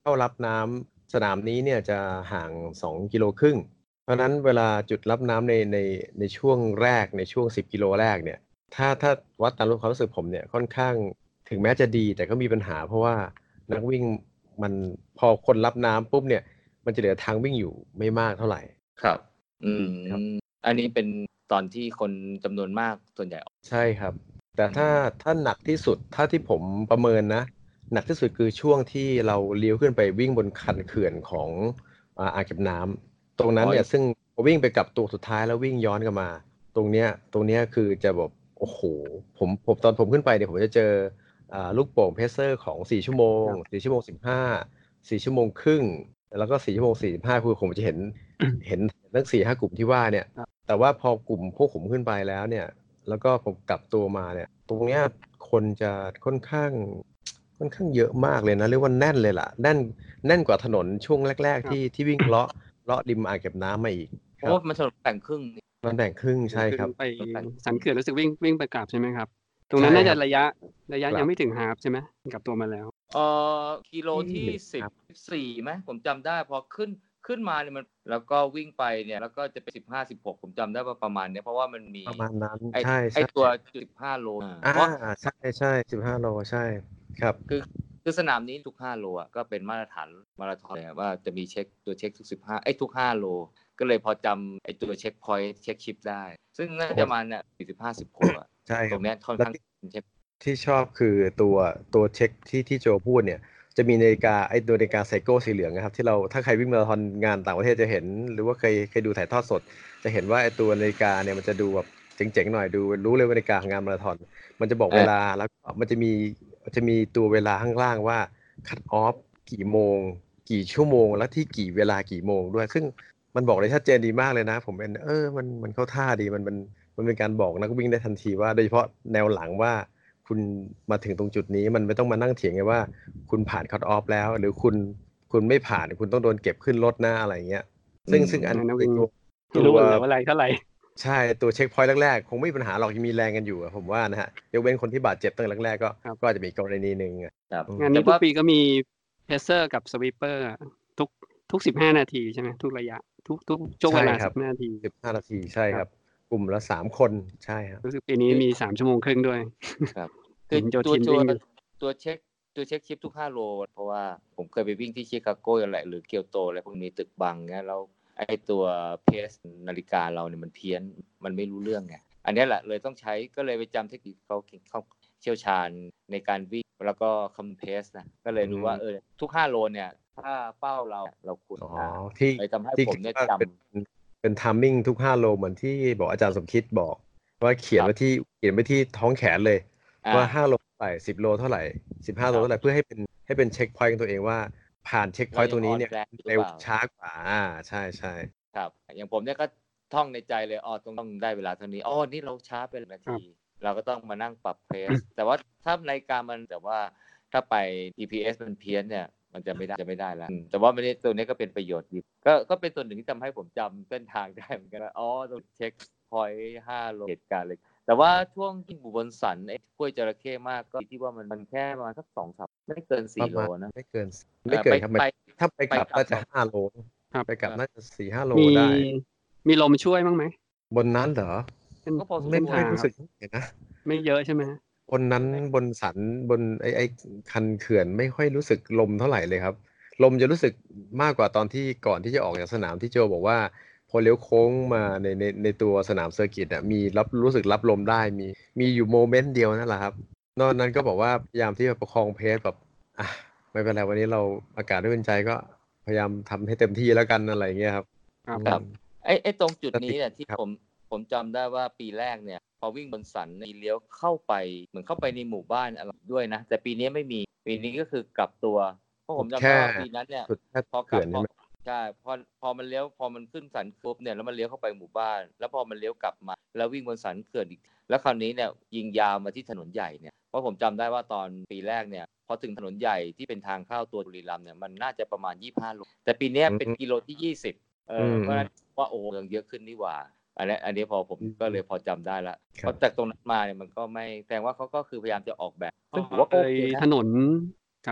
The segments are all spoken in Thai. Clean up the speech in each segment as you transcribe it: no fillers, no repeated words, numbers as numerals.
เข้ารับน้ำสนามนี้เนี่ยจะห่าง2.5 กิโลเพราะฉะนั้นเวลาจุดรับน้ำในช่วงแรกในช่วง10 กิโลแรกเนี่ยถ้าวัดตามความรู้สึกผมเนี่ยค่อนข้างถึงแม้จะดีแต่ก็มีปัญหาเพราะว่านักวิ่งมันพอคนรับน้ำปุ๊บเนี่ยมันจะเหลือทางวิ่งอยู่ไม่มากเท่าไหร่ครับครับอันนี้เป็นตอนที่คนจำนวนมากส่วนใหญ่ใช่ครับแต่ถ้าหนักที่สุดถ้าที่ผมประเมินนะหนักที่สุดคือช่วงที่เราเลี้ยวขึ้นไปวิ่งบนคันเขื่อนของอ่างเก็บน้ำตรงนั้นเนี่ยซึ่งวิ่งไปกับตัวสุดท้ายแล้ววิ่งย้อนกลับมาตรงเนี้ยคือจะแบบโอ้โหผมตอนผมขึ้นไปเนี่ยผมจะเจอลูกโป่งเพเซอร์ของ4 ชั่วโมง4 ชั่วโมง 154 ชั่วโมงครึ่งแล้วก็4 ชั่วโมง 45คือผมจะเห็นทั้ง4-5 กลุ่มที่ว่าเนี่ยแต่ว่าพอกลุ่มพวกผมขึ้นไปแล้วเนี่ย แล้วก็ผมกลับตัวมาเนี่ยตรงเนี้ยคนจะค่อนข้างเยอะมากเลยนะเรียกว่าแน่นเลยล่ะแน่นกว่าถนนช่วงแรกๆที่วิ่งเลาะริมอ่างเก็บน้ำมาอีกโอ้มันถนนแบ่งครึ่งมันแบ่งครึ่งใช่ครับไปสันเขื่อนรู้สึกวิ่งไปกลับใช่ไหมครับตรงนั้นน่าจะระยะยังไม่ถึงฮาล์ฟใช่ไหมกลับตัวมาแล้วกิโลที่14ไหมผมจำได้พอขึ้นมาเนี่ยมันแล้วก็วิ่งไปเนี่ยแล้วก็จะเป็น15-16ผมจำได้ว่าประมาณเนี้ยเพราะว่ามันมีประมาณนั้นไอ้ตัว15 โลเพราะใช่15 โลใช่ครับคือสนามนี้ทุก5 โลอ่ะก็เป็นมาตรฐานมาราธอนว่าจะมีตัวเช็คทุกทุก5 โลก็เลยพอจำไอ้ตัวเช็คพอยต์เช็คชิปได้ซึ่งน่าจะมาเนี่ย15-16อ่ะใช่ตรงนี้ค่อนข้างที่ชอบคือตัวเช็คที่โจพูดเนี่ยจะมีนาฬิกาตัวนาฬิกาไซโก้สีเหลืองนะครับที่เราถ้าใครวิ่งมาราธอนงานต่างประเทศจะเห็นหรือว่าเคยดูถ่ายทอดสดจะเห็นว่าไอ้ตัวนาฬิกาเนี่ยมันจะดูแบบเจ๋งๆหน่อยดูรู้เลยว่านาฬิกางานมาราธอนมันจะบอกเวลาแล้วมันจะมีตัวเวลาข้างล่างว่าคัตออฟกี่โมงกี่ชั่วโมงแล้วที่กี่เวลากี่โมงด้วยซึ่งมันบอกได้ชัดเจนดีมากเลยนะผมเป็นมันเข้าท่าดีมันเป็นการบอกนักวิ่งได้ทันทีว่าโดยเฉพาะแนวหลังว่าคุณมาถึงตรงจุดนี้มันไม่ต้องมานั่งเถียงไงว่าคุณผ่านคัตออฟแล้วหรือคุณไม่ผ่านคุณต้องโดนเก็บขึ้นรถหน้าอะไรเงี้ยซึ่งอันตัวว่าอะไรเท่าไหร่ใช่ตัวเช็คพอยต์แรกๆคงไม่มีปัญหาหรอกยังมีแรงกันอยู่ผมว่านะฮะยกเว้นคนที่บาดเจ็บตั้งแรกๆก็อาจจะมีกรณีนึงงานนี้ทุกปีก็มีเพเซอร์กับสวีปเปอร์ทุก15 นาทีใช่ไหมทุกระยะทุกช่วงเวลา15 นาที 15 นาทีใช่ครับกลุ่มละ3 คนใช่ครับรู้สึกปีนี้มี3 ชั่วโมงครึ่งด้วยครับคือตัวเช็คชิปทุก5 โลเพราะว่าผมเคยไปวิ่งที่ชิคาโกอะไรหรือเกียวโตอะไรพวกนี้ตึกบังเงี้ยแล้วไอ้ตัวเพสนาฬิกาเราเนี่ยมันเพี้ยนมันไม่รู้เรื่องไงอันนี้แหละเลยต้องใช้ก็เลยไปจำเทคนิคเขาเชี่ยวชาญในการวิ่งแล้วก็คอมเพสนะก็เลยรู้ว่าทุก5 โลเนี่ยถ้าเป้าเราควรเลยทำให้ผมเนี่ยจำเป็นไทมิ่งทุก5 โลเหมือนที่บอกอาจารย์สมคิดบอกว่าเขียนไว้ที่ท้องแขนเลยว่า5 โลเท่าไหร่10 โลเท่าไหร่15 โลเท่าไหร่เพื่อให้เป็นเช็คพอยต์ของตัวเองว่าผ่านเช็คพอยต์ตรงนี้เนี่ยเร็วช้ากว่าใช่ครับอย่างผมเนี่ยก็ท่องในใจเลยต้องได้เวลาเท่านี้นี่เราช้าไปนาทีเราก็ต้องมานั่งปรับเพสแต่ว่าถ้านาฬิกามันแต่ว่าถ้าไป GPS มันเพี้ยนเนี่ยมันจะไม่ได้แล้วแต่ว่าไม่ได้ตัวนี้ก็เป็นประโยชน์ดีก็เป็นส่วนหนึ่งที่ทำให้ผมจำเส้นทางได้เหมือนกันว่าต้องเช็คพอยต์5 โลเหตุการณ์เลยแต่ว่าช่วงที่อยู่บนสันไอ้ห้วยจระเข้มากก็ที่ว่ามันแค่ประมาณสัก 2-3 ไม่เกิน4 โลนะไม่เกินครับถ้าไปกลับน่าจะ5 โลไปกลับน่าจะ 4-5 โลได้มีลมช่วยมั้งไหมบนนั้นเหรอก็พอไม่รู้สึกนะไม่เยอะใช่ไหมบนนั้นบนสันบนไอ้คันเขื่อนไม่ค่อยรู้สึกลมเท่าไหร่เลยครับลมจะรู้สึกมากกว่าตอนที่ก่อนที่จะออกจากสนามที่โจบอกว่าพอเลี้ยวโค้งมาในตัวสนามเซอร์กิตมีรู้สึกรับลมได้มีอยู่โมเมนต์เดียวนั่นแหละครับนอกนั้นก็บอกว่าพยายามที่จะประคองเพสแบบไม่เป็นไรวันนี้เราอากาศด้วยเป็นใจก็พยายามทำให้เต็มที่แล้วกันอะไรอย่างเงี้ยครับครับไอ้ตรงจุดนี้เนี่ยที่ผมจำได้ว่าปีแรกเนี่ยพอวิ่งบนสันมีเลี้ยวเข้าไปเหมือนเข้าไปในหมู่บ้านอะไรด้วยนะแต่ปีนี้ไม่มีปีนี้ก็คือกลับตัวเพราะผมจำได้ว่าปีนั้นเนี่ยพอกลับใช่พอมันเลี้ยวพอมันขึ้นสันปุ๊บเนี่ยแล้วมันเลี้ยวเข้าไปหมู่บ้านแล้วพอมันเลี้ยวกลับมาแล้ววิ่งบนสันเขื่อนอีกแล้วคราวนี้เนี่ยยิงยาวมาที่ถนนใหญ่เนี่ยเพราะผมจำได้ว่าตอนปีแรกเนี่ยพอถึงถนนใหญ่ที่เป็นทางเข้าตัวบุรีรัมย์เนี่ยมันน่าจะประมาณ25 โลแต่ปีนี้เป็นกิโลที่20เพราะฉะนั้นว่าเมืองเยอะขึ้นนี่หว่าอันนี้พอผมก็เลยพอจำได้ละเพราะจากตรงนั้นมาเนี่ยมันก็ไม่แสดงว่าเขาก็คือพยายามจะออกแบบซึ่งถือว่าโอเคนะถนนครับ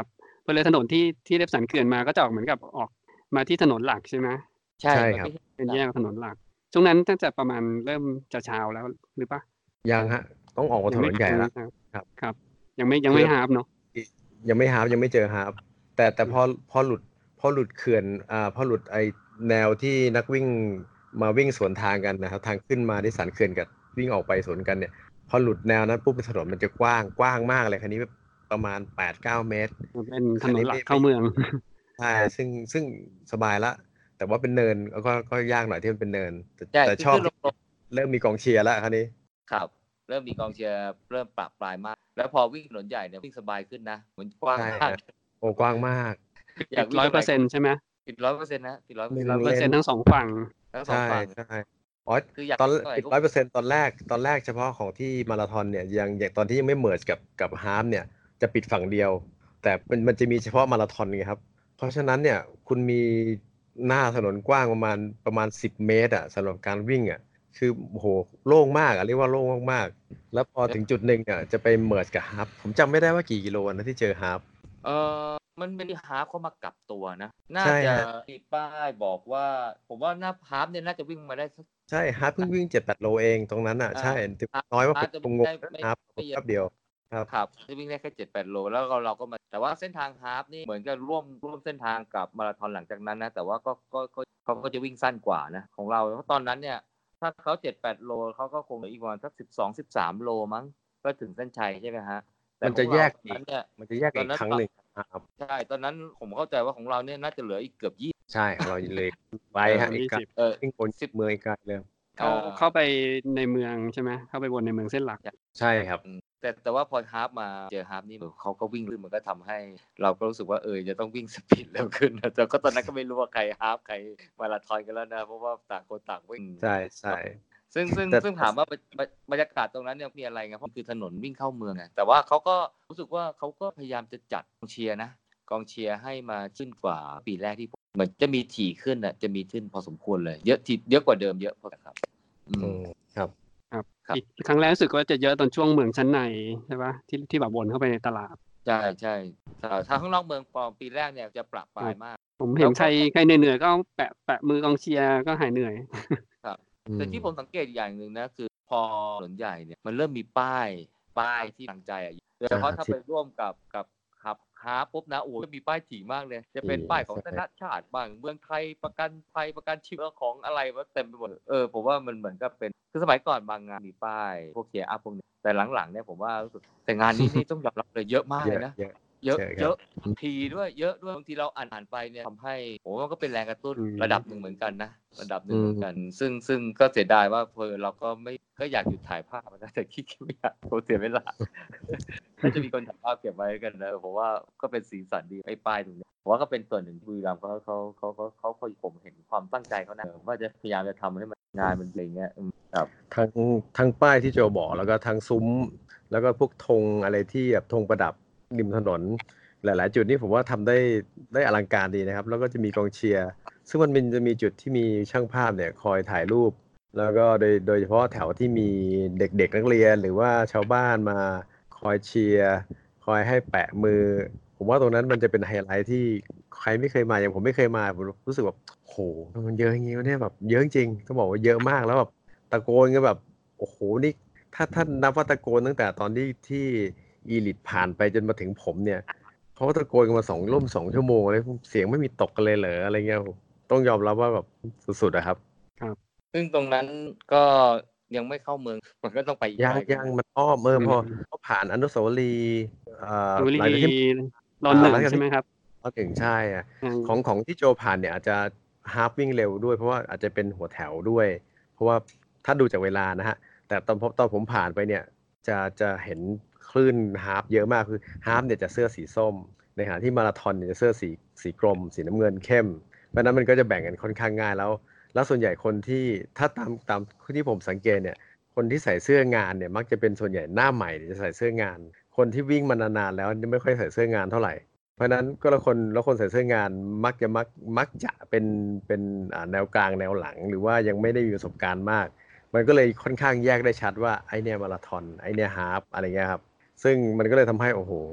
ไปเลยถนนที่เลียบสันเขื่อนมาก็จะออกเหมือนกับออกมาที่ถนนหลักใช่ไหมใช่ใช่มันครับไม่ใช่เป็นแยกถนนหลักช่วงนั้นน่าจะประมาณเริ่มจะเช้าแล้วหรือปะยังฮะต้องออกมาถนนใหญ่แล้ว ครับครับยังไม่ฮาร์ปเนาะยังไม่ฮาร์ปยังไม่เจอฮาร์ปแต่พอหลุดเขื่อนพอหลุดไอแนวที่นักวิ่งมาวิ่งสวนทางกันนะครับทางขึ้นมาที่สันเขื่อนกับวิ่งออกไปสวนกันเนี่ยพอหลุดแนวนั้นปุ๊บถนนมันจะกว้างมากเลยคันนี้ประมาณ 8-9 เมตรเป็นถนนหลักเข้าเมืองใช่ซึ่งสบายละแต่ว่าเป็นเนินก็ยากหน่อยที่มันเป็นเนินใช่แต่ชอบขึ้นลงเริ่มมีกองเชียร์แล้วคันนี้ครับเริ่มมีกองเชียร์เริ่มปรับปลายมาก แล้วพอวิ่งถนนใหญ่เนี่ยวิ่งสบายขึ้นนะมันกว้างใช่มากฮะโอ้กว้างมากอยากวิ่ง 100%ใช่ไหมติด100%นะติดหนึ่ง 100%ทั้งสองฝั่งทั้งสองใช่ฝั่งใช่อ๋อคืออยากตอนเท่าไหร่ติดก็ 100%ตอนแรกเฉพาะของที่มาราธอนเนี่ยยังตอนที่ยังไม่เมิร์จกับฮาล์ฟเนี่ยจะปิดฝั่งเดียว แต่มันจะมีเฉพาะมาราธอนไงครับ เพราะฉะนั้นเนี่ยคุณมีหน้าถนนกว้างประมาณ10 เมตรอ่ะสำหรับการวิ่งอ่ะคือโอ้โหโล่งมากอ่ะเรียกว่าโล่งมากๆแล้วพอถึงจุดหนึ่งเนี่ยจะไปเมิร์จกับฮาล์ฟผมจำไม่ได้ว่ากี่กิโลนะที่เจอฮาล์ฟมันเป็นฮาล์ฟเข้ามากลับตัวนะน่าใช่จะฮะมีป้ายบอกว่า ผมว่าหน้าฮาล์ฟเนี่ยน่าจะวิ่งมาได้สักใช่ฮาล์ฟเพิ่งวิ่ง 7-8 โลเองตรงนั้นอ่ะอ่าใช่ฮาล์ฟน้อยว่าฮาผล์ฟจะมวิ่งงงได้นะไม่ฮาล์ฟไม่เยแป๊อะบเดียวครับครับจะวิ่งได้แค่7-8 โลแล้วเราก็มาแต่ว่าเส้นทางฮาล์ฟนี่เหมือนจะร่วมเส้นทางกับมาราธอนหลังจากนั้นนะแต่ว่าก็เขาก็จะวิ่งสั้นกว่านะของเราเพราะตอนนั้นเนี่ยถ้าเขา7-8 โลเขาก็คงเหลืออีกประมาณสัก12-13 โลมั้งก็ถึงเส้นชัยใช่ไหมฮะแต่มันขจะองแยเรากตอนนั้นเนี่ยมันจะแยกตออีนกนั้นครั้งหนึ่งครับใช่ตอนนั้นผมเข้าใจว่าของเราเนี่ยน่าจะเหลืออีกเกือบ20 ใช่ของเราเลยไปฮะอีกไกล 20 วิ่งบนเมืองอีกไกลเลยเข้าไปในเมืองใช่ไหมเข้าไปวนในเมืองเส้นหลักใช่ครับแต่ว่าพอฮาล์ฟมาเจอฮาล์ฟนี่เขาก็วิ่งมันก็ทำให้เราก็รู้สึกว่าจะต้องวิ่งสปีดเร็วขึ้นนะแต่ก็ตอนนั้นก็ไม่รู้ว่าใครฮาล์ฟใครมาราธอนกันแล้วนะเพราะว่าต่างคนต่างวิ่งใช่ใช่ซึ่งถามว่าบรรยากาศตรงนั้นเนี่ยมีอะไรไงเพราะคือถนนวิ่งเข้าเมืองไงแต่ว่าเขาก็รู้สึกว่าเขาก็พยายามจะจัดกองเชียร์นะกองเชียร์ให้มาขึ้นกว่าปีแรกที่เหมือนจะมีถี่ขึ้นน่ะจะมีขึ้นพอสมควรเลยเยอะกว่าเดิมเยอะพอครับครับครับครับอีกครั้งแรกรู้สึกว่าจะเยอะตอนช่วงเมืองชั้นในใช่ปะที่แบบวนเข้าไปในตลาดใช่ถ้าข้างนอกเมืองปีแรกเนี่ยจะปรับปลายมากผมเห็นใครเหนื่อยๆก็แปะมือกองเชียร์ก็หายเหนื่อยครับแต่ที่ผมสังเกตอย่างหนึ่งนะคือพอถนนใหญ่เนี่ยมันเริ่มมีป้ายที่ตั้งใจโดยเฉพาะถ้าไปร่วมกับขับฮาล์ฟปุ๊บนะโอ้จะมีป้ายถี่มากเลยจะเป็นป้ายของธนาชาติบ้างเมืองไทยประกันภัยประกันชีวิตของอะไรวะเต็มไปหมดผมว่ามันเหมือนกับเป็นคือสมัยก่อนบางงานมีป้ายพวกเกียร์อัพพวกนี้แต่หลังๆเนี่ยผมว่ารู้สึกแต่งานนี้นี่ต้องยอมรับเลยเยอะมากเลยนะเยอะทีด้วยเยอะด้วยบางทีเราอ่านไปเนี่ยทำให้ผมว่าก็เป็นแรงกระตุ้นระดับหนึ่งเหมือนกันนะระดับหนึ่งเหมือนกันซึ่งก็เสียดายว่าเราก็อยากหยุดถ่ายภาพนะแต่ขี้เกียจไม่อยากเสียเวลาถ้าจะมีคนถ่ายภาพเก็บไว้กันนะผมว่าก็เป็นสีสันดีไอ้ป้ายตรงนี้ผมว่าก็เป็นส่วนหนึ่งบุรีรัมย์เขาผมเห็นความตั้งใจเขานะว่าจะพยายามจะทำให้มันงานมันเป็นอย่างเงี้ยครับทั้งป้ายที่โจบอกแล้วก็ทั้งซุ้มแล้วก็พวกธงอะไรที่แบบธงประดับริมถนนหลายๆจุดนี่ผมว่าทำได้อลังการดีนะครับแล้วก็จะมีกองเชียร์ซึ่งมันจะมีจุดที่มีช่างภาพเนี่ยคอยถ่ายรูปแล้วก็โดยเฉพาะแถวที่มีเด็กๆนักเรียนหรือว่าชาวบ้านมาคอยเชียร์คอยให้แปะมือผมว่าตรงนั้นมันจะเป็นไฮไลท์ที่ใครไม่เคยมาอย่างผมไม่เคยมาผมรู้สึกแบบโหมันเยอะอย่างงี้วะเนี่ยแบบเยอะจริงต้องบอกว่าเยอะมากแล้วแบบตะโกนกันแบบโอ้โหนี่ถ้านับว่าตะโกนตั้งแต่ตอนที่อีลิทผ่านไปจนมาถึงผมเนี่ยเขาตะโกนกันมา2 ชั่วโมงเลยเสียงไม่มีตกกันเลยเหรออะไรเงี้ยต้องยอมรับว่าแบบสุดๆอะครับซึ่งตรงนั้นก็ยังไม่เข้าเมืองมันก็ต้องไปยังมันอ้อมพอผ่านอนุสาวรีย์หลังจากที่รอนหนึ่งใช่ไหมครับถึงใช่อะของที่โจผ่านเนี่ยอาจจะฮาล์ฟวิ่งเร็วด้วยเพราะว่าอาจจะเป็นหัวแถวด้วยเพราะว่าถ้าดูจากเวลานะฮะแต่ตอนผมผ่านไปเนี่ยจะเห็นคลื่นฮาล์ฟเยอะมากคือฮาล์ฟเนี่ยจะเสื้อสีส้มในขณะที่มาราธอนเนี่ยจะเสื้อสีกรมสีน้ำเงินเข้มเพราะนั้นมันก็จะแบ่งกันค่อนข้างง่ายแล้วส่วนใหญ่คนที่ถ้าตามที่ผมสังเกตเนี่ยคนที่ใส่เสื้องานเนี่ยมักจะเป็นส่วนใหญ่หน้าใหม่จะใส่เสื้องานคนที่วิ่งมานานๆแล้วไม่ค่อยใส่เสื้องานเท่าไหร่เพราะนั้นก็แล้วคนใส่เสื้องานมักจะเป็นแนวกลางแนวหลังหรือว่ายังไม่ได้มีประสบการณ์มากมันก็เลยค่อนข้างแยกได้ชัดว่าไอเนี่ยมาราธอนไอเนี่ยฮาล์ฟอะไรเงี้ยครับซึ่งมันก็เลยทำให้โอ้โหแบบ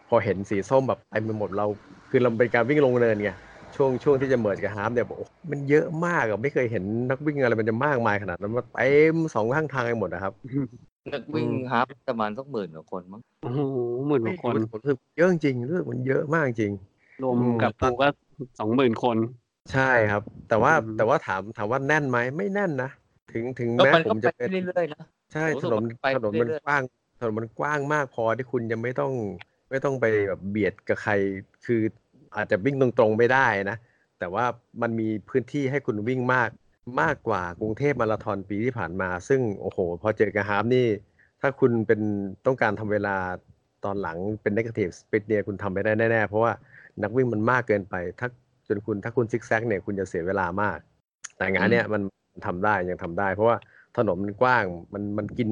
พอเห็นสีส้มแบบเต็มไปหมดเราคือเราเป็นการวิ่งลงเนินไงช่วงที่จะเมิร์จกับฮาล์ฟเนี่ยบอกมันเยอะมากอะไม่เคยเห็นนักวิ่งอะไรมันจะมากมายขนาดนั้นมาเต็ม2ข้างทางไปหมดนะครับนักวิ่งฮาล์ฟประมาณสัก10,000 กว่าคนมั้งโอ้โห10,000 กว่าคนผมรู้สึกเยอะจริงเรื่องมันเยอะมากจริงรวมกับปูก็20,000 คนใช่ครับแต่ว่าถามว่าแน่นไหมไม่แน่นนะถึงแม้ผมจะเป็นเรื่อยๆนะใช่ถนนมันกว้างถนนมันกว้างมากพอที่คุณจะไม่ต้องไปแบบเบียดกับใครคืออาจจะวิ่งตรงๆไม่ได้นะแต่ว่ามันมีพื้นที่ให้คุณวิ่งมากกว่ากรุงเทพมาราธอนปีที่ผ่านมาซึ่งโอ้โหพอเจอกับฮาล์ฟนี่ถ้าคุณเป็นต้องการทำเวลาตอนหลังเป็น negative speed เนี่ยคุณทำไม่ได้แน่ๆเพราะว่านักวิ่งมันมากเกินไปถ้าคุณซิกแซกเนี่ยคุณจะเสียเวลามากแต่งานเนี่ยมันทำได้ยังทำได้เพราะว่าถนนมันกว้างมันกิน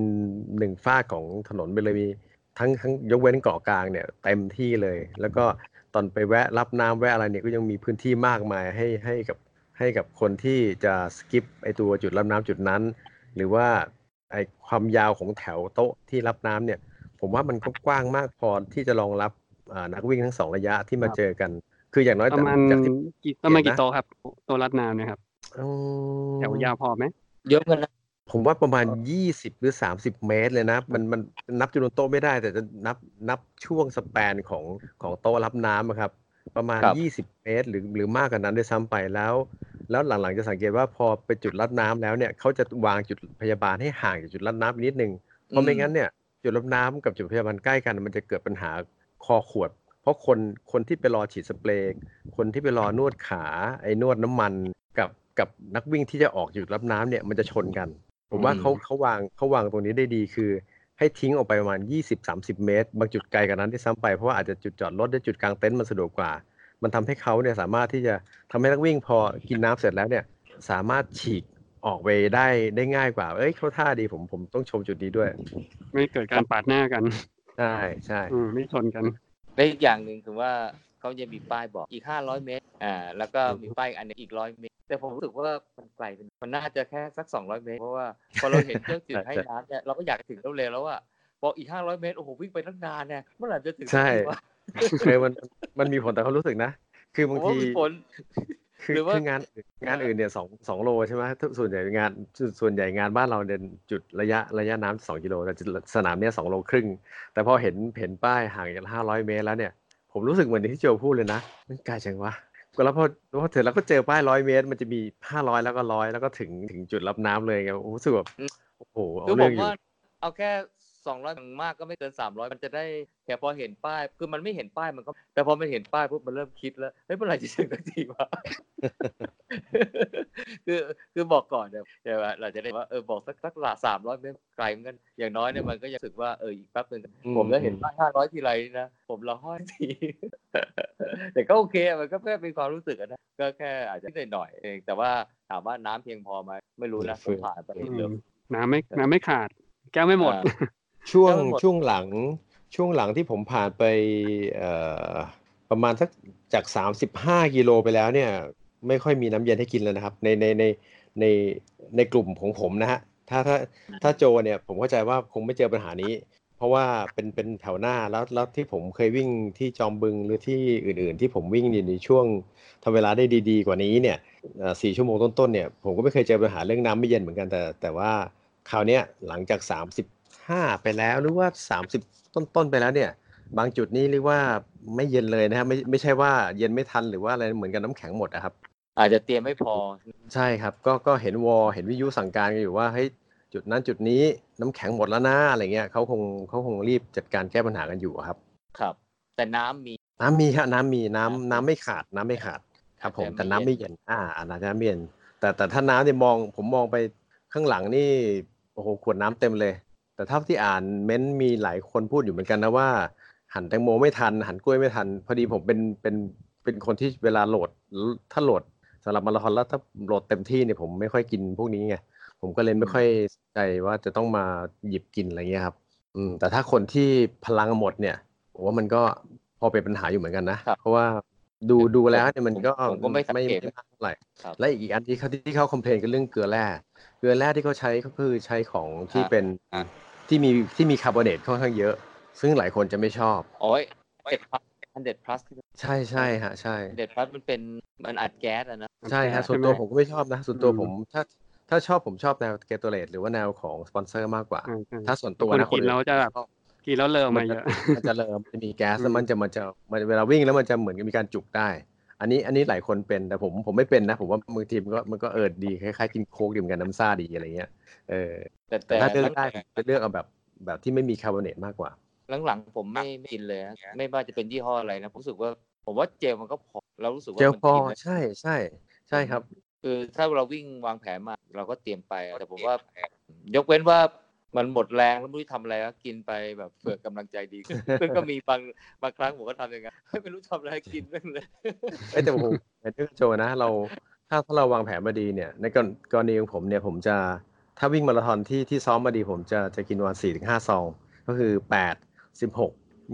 1 ฝากของถนนไปเลยมีทั้งยกเว้นเกาะกลางเนี่ยเต็มที่เลยแล้วก็ตอนไปแวะรับน้ำแวะอะไรเนี่ยก็ยังมีพื้นที่มากมายให้กับคนที่จะสกิปไอตัวจุดรับน้ำจุดนั้นหรือว่าไอความยาวของแถวโต๊ะที่รับน้ำเนี่ยผมว่ามันก็กว้างมากพอที่จะรองรับนักวิ่งทั้ง2 ระยะที่มาเจอกันคืออย่างน้อยประมาณจากที่กี่โต๊ะครับโต๊ะรัดน้ำเนี่ยครับแถวยาวพอไหมเยอะกันนะผมว่าประมาณ20หรือ30 เมตรเลยนะมันนับจำนวนโต๊ะไม่ได้แต่จะนับช่วงสแปนของโต๊ะรับน้ำครับประมาณ20 เมตรหรือมากกว่านั้นด้วยซ้ำไปแล้วหลังๆจะสังเกตว่าพอไปจุดรับน้ำแล้วเนี่ยเขาจะวางจุดพยาบาลให้ห่างจากจุดรับน้ำนิดนึงเพราะไม่งั้นเนี่ยจุดรับน้ำกับจุดพยาบาลใกล้กันมันจะเกิดปัญหาคอขวดเพราะคนที่ไปรอฉีดสเปรย์คนที่ไปรอนวดขาไอ้นวดน้ำมันกับนักวิ่งที่จะออกจุดรับน้ำเนี่ยมันจะชนกันผมว่าเขาวางตรงนี้ได้ดีคือให้ทิ้งออกไปประมาณ20-30 เมตรบางจุดไกลกว่านั้นที่ซ้ำไปเพราะว่าอาจจะจุดจอดรถได้จุดกลางเต็นท์มันสะดวกกว่ามันทำให้เขาเนี่ยสามารถที่จะทำให้นักวิ่งพอกินน้ำเสร็จแล้วเนี่ยสามารถฉีกออกไปได้ง่ายกว่าเขาท่าดีผมต้องชมจุดนี้ด้วยไม่เกิดการปาดหน้ากันใช่ไม่ชนกันและอีกอย่างหนึ่งคือว่าเขาจะมีป้ายบอกอีก500 เมตรแล้วก็มีป้ายอันนึงอีก100 เมตรแต่ผมรู้สึกว่ามันไกลมันน่าจะแค่สัก200 เมตรเพราะว่าพอเราเห็นเครื่องจืดให้น้ำเนี่ยเราก็อยากถึงเร็วๆแล้วอ่ะบอกอีก500 เมตรโอ้โหวิ่งไปตั้งนานเนี่ยเมื่อไหร่จะถึงใช่มันมีผลแต่เขารู้สึกนะคือบางทีคืองานอื่นเนี่ย2 โลใช่ไหมส่วนใหญ่งานบ้านเราเนี่ยจุดระยะน้ำ2 กิโลแต่สนามเนี่ย2 โลครึ่งแต่พอเห็นป้ายห่างจาก500 เมตรแล้วเนี่ยผมรู้สึกเหมือนที่โจพูดเลยนะมันไกลจังวะแล้วพอเสร็จแล้วก็เจอป้าย100 เมตรมันจะมี500แล้วก็100แล้วก็ถึงจุดรับน้ำเลยไงรู้สึกแบบโอ้โหคือผมว่าเอาแค่200มากก็ไม่เกิน300มันจะได้แค่พอเห็นป้ายคือมันไม่เห็นป้ายมันก็แต่พอมันเห็นป้ายปุ๊บมันเริ่มคิดแล้วเมื่อไหร่จะถึงสักทีวะคือบอกก่อนเดี๋ยวเราจะได้ว่าบอกสัก300 เมตรไกลเหมือนกันอย่างน้อยเนี่ยมันก็ยังรู้สึกว่าอีกแป๊บนึงผมจะเห็นป้าย500ทีไรนะผมละห้อยทีแต่ก็โอเคมันก็แค่เป็นความรู้สึกนะก็แค่อาจจะนิดหน่อยเองแต่ว่าถามว่าน้ำเพียงพอไหมไม่รู้นะผ่านไปเร็วน้ำไม่ขาดแก้วไม่หมดช่วงหลังที่ผมผ่านไปประมาณสักจาก35 กิโลไปแล้วเนี่ยไม่ค่อยมีน้ำเย็นให้กินแล้วนะครับในกลุ่มของผมนะฮะถ้าโจเนี่ยผมเข้าใจว่าคงไม่เจอปัญหานี้เพราะว่าเป็นแถวหน้าแล้วที่ผมเคยวิ่งที่จอมบึงหรือที่อื่นๆที่ผมวิ่งในช่วงทำเวลาได้ดีๆกว่านี้เนี่ย4 ชั่วโมงต้นๆเนี่ยผมก็ไม่เคยเจอปัญหาเรื่องน้ำไม่เย็นเหมือนกันแต่ว่าคราวนี้หลังจาก35ไปแล้วหรือว่า30ต้นไปแล้วเนี่ยบางจุดนี้เรียกว่าไม่เย็นเลยนะครับไม่ใช่ว่าเย็นไม่ทันหรือว่าอะไรเหมือนกับน้ำแข็งหมดนะครับอาจจะเตรียมไม่พอใช่ครับก็เห็นเห็นวิทยุสั่งการกันอยู่ว่าเฮ้ยจุดนั้นจุดนี้น้ำแข็งหมดแล้วนะอะไรเงี้ยเขาคงรีบจัดการแก้ปัญหากันอยู่ครับครับแต่น้ำมีครับน้ำไม่ขาดครับผมแต่น้ำไม่เย็นน้ำไม่เย็นแต่ถ้าน้ำเนี่ยผมมองไปข้างหลังนี่โอ้โหขวดน้ำเต็มเลยแต่เท่าที่อ่านเม้นมีหลายคนพูดอยู่เหมือนกันนะว่าหั่นแตงโมไม่ทันหั่นกล้วยไม่ทันพอดีผมเป็นคนที่เวลาถ้าโหลดสำหรับมาราธอนแล้วถ้าโหลดเต็มที่เนี่ยผมไม่ค่อยกินพวกนี้ไงผมก็เลยไม่ค่อยใจว่าจะต้องมาหยิบกินอะไรเงี้ยครับแต่ถ้าคนที่พลังหมดเนี่ยผมว่ามันก็พอเป็นปัญหาอยู่เหมือนกันนะเพราะว่าดูแล้วเนี่ยมันก็ไม่มากเท่าไหร่และอีกอันที่เขาคอมเพลนกันเรื่องเกลือแร่ที่เขาใช้ก็คือใช้ของที่เป็นที่มีคาร์บอเนตค่อนข้างเยอะซึ่งหลายคนจะไม่ชอบ 100 plus ใช่ใช่ฮะใช่ 100 plus มันอัดแก๊สนะใช่ฮะส่วนตัวผมก็ไม่ชอบนะส่วนตัวผมถ้าชอบผมชอบแนวเกตเรตหรือว่าแนวของสปอนเซอร์มากกว่าถ้าส่วนตัวนะคนกินแล้วจะแบบกินแล้วเลอะมาเยอะมันจะเริ่มจะมีแก๊สแล้วมันเวลาวิ่งแล้วมันจะเหมือนกับมีการจุกได้ อันนี้หลายคนเป็นแต่ผมไม่เป็นนะผมว่าบางทีมันก็ดีคล้ายๆกินโค้กดื่มกันน้ำซ่าดีอะไรเงี้ยแต่ถ้าเลือกได้ผมจะเลือกเอาแบบที่ไม่มีคาร์บอเนตมากกว่าหลังๆผมไม่กินเลยนะไม่ว่าจะเป็นยี่ห้ออะไรนะผมรู้สึกว่าเจลมันก็พอเรารู้สึกว่ามันกินใช่ครับคือถ้าเราวิ่งวางแผนมาเราก็เตรียมไปแต่ผมว่ายกเว้นว่ามันหมดแรงแล้วไม่รู้ทำอะไรก็กินไปแบบเพื่อกำลังใจดีซึ่งก็มีบางครั้งผมก็ทำอย่างนั้นไม่รู้ทำอะไรกินเรื่องเลยแต่ผมเรื่องโจนะถ้าเราวางแผนมาดีเนี่ยในกรณีของผมเนี่ยผมจะถ้าวิ่งมาราธอนที่ซ้อมมาดีผมจะกินวัน4-5 ซองก็คือ8 16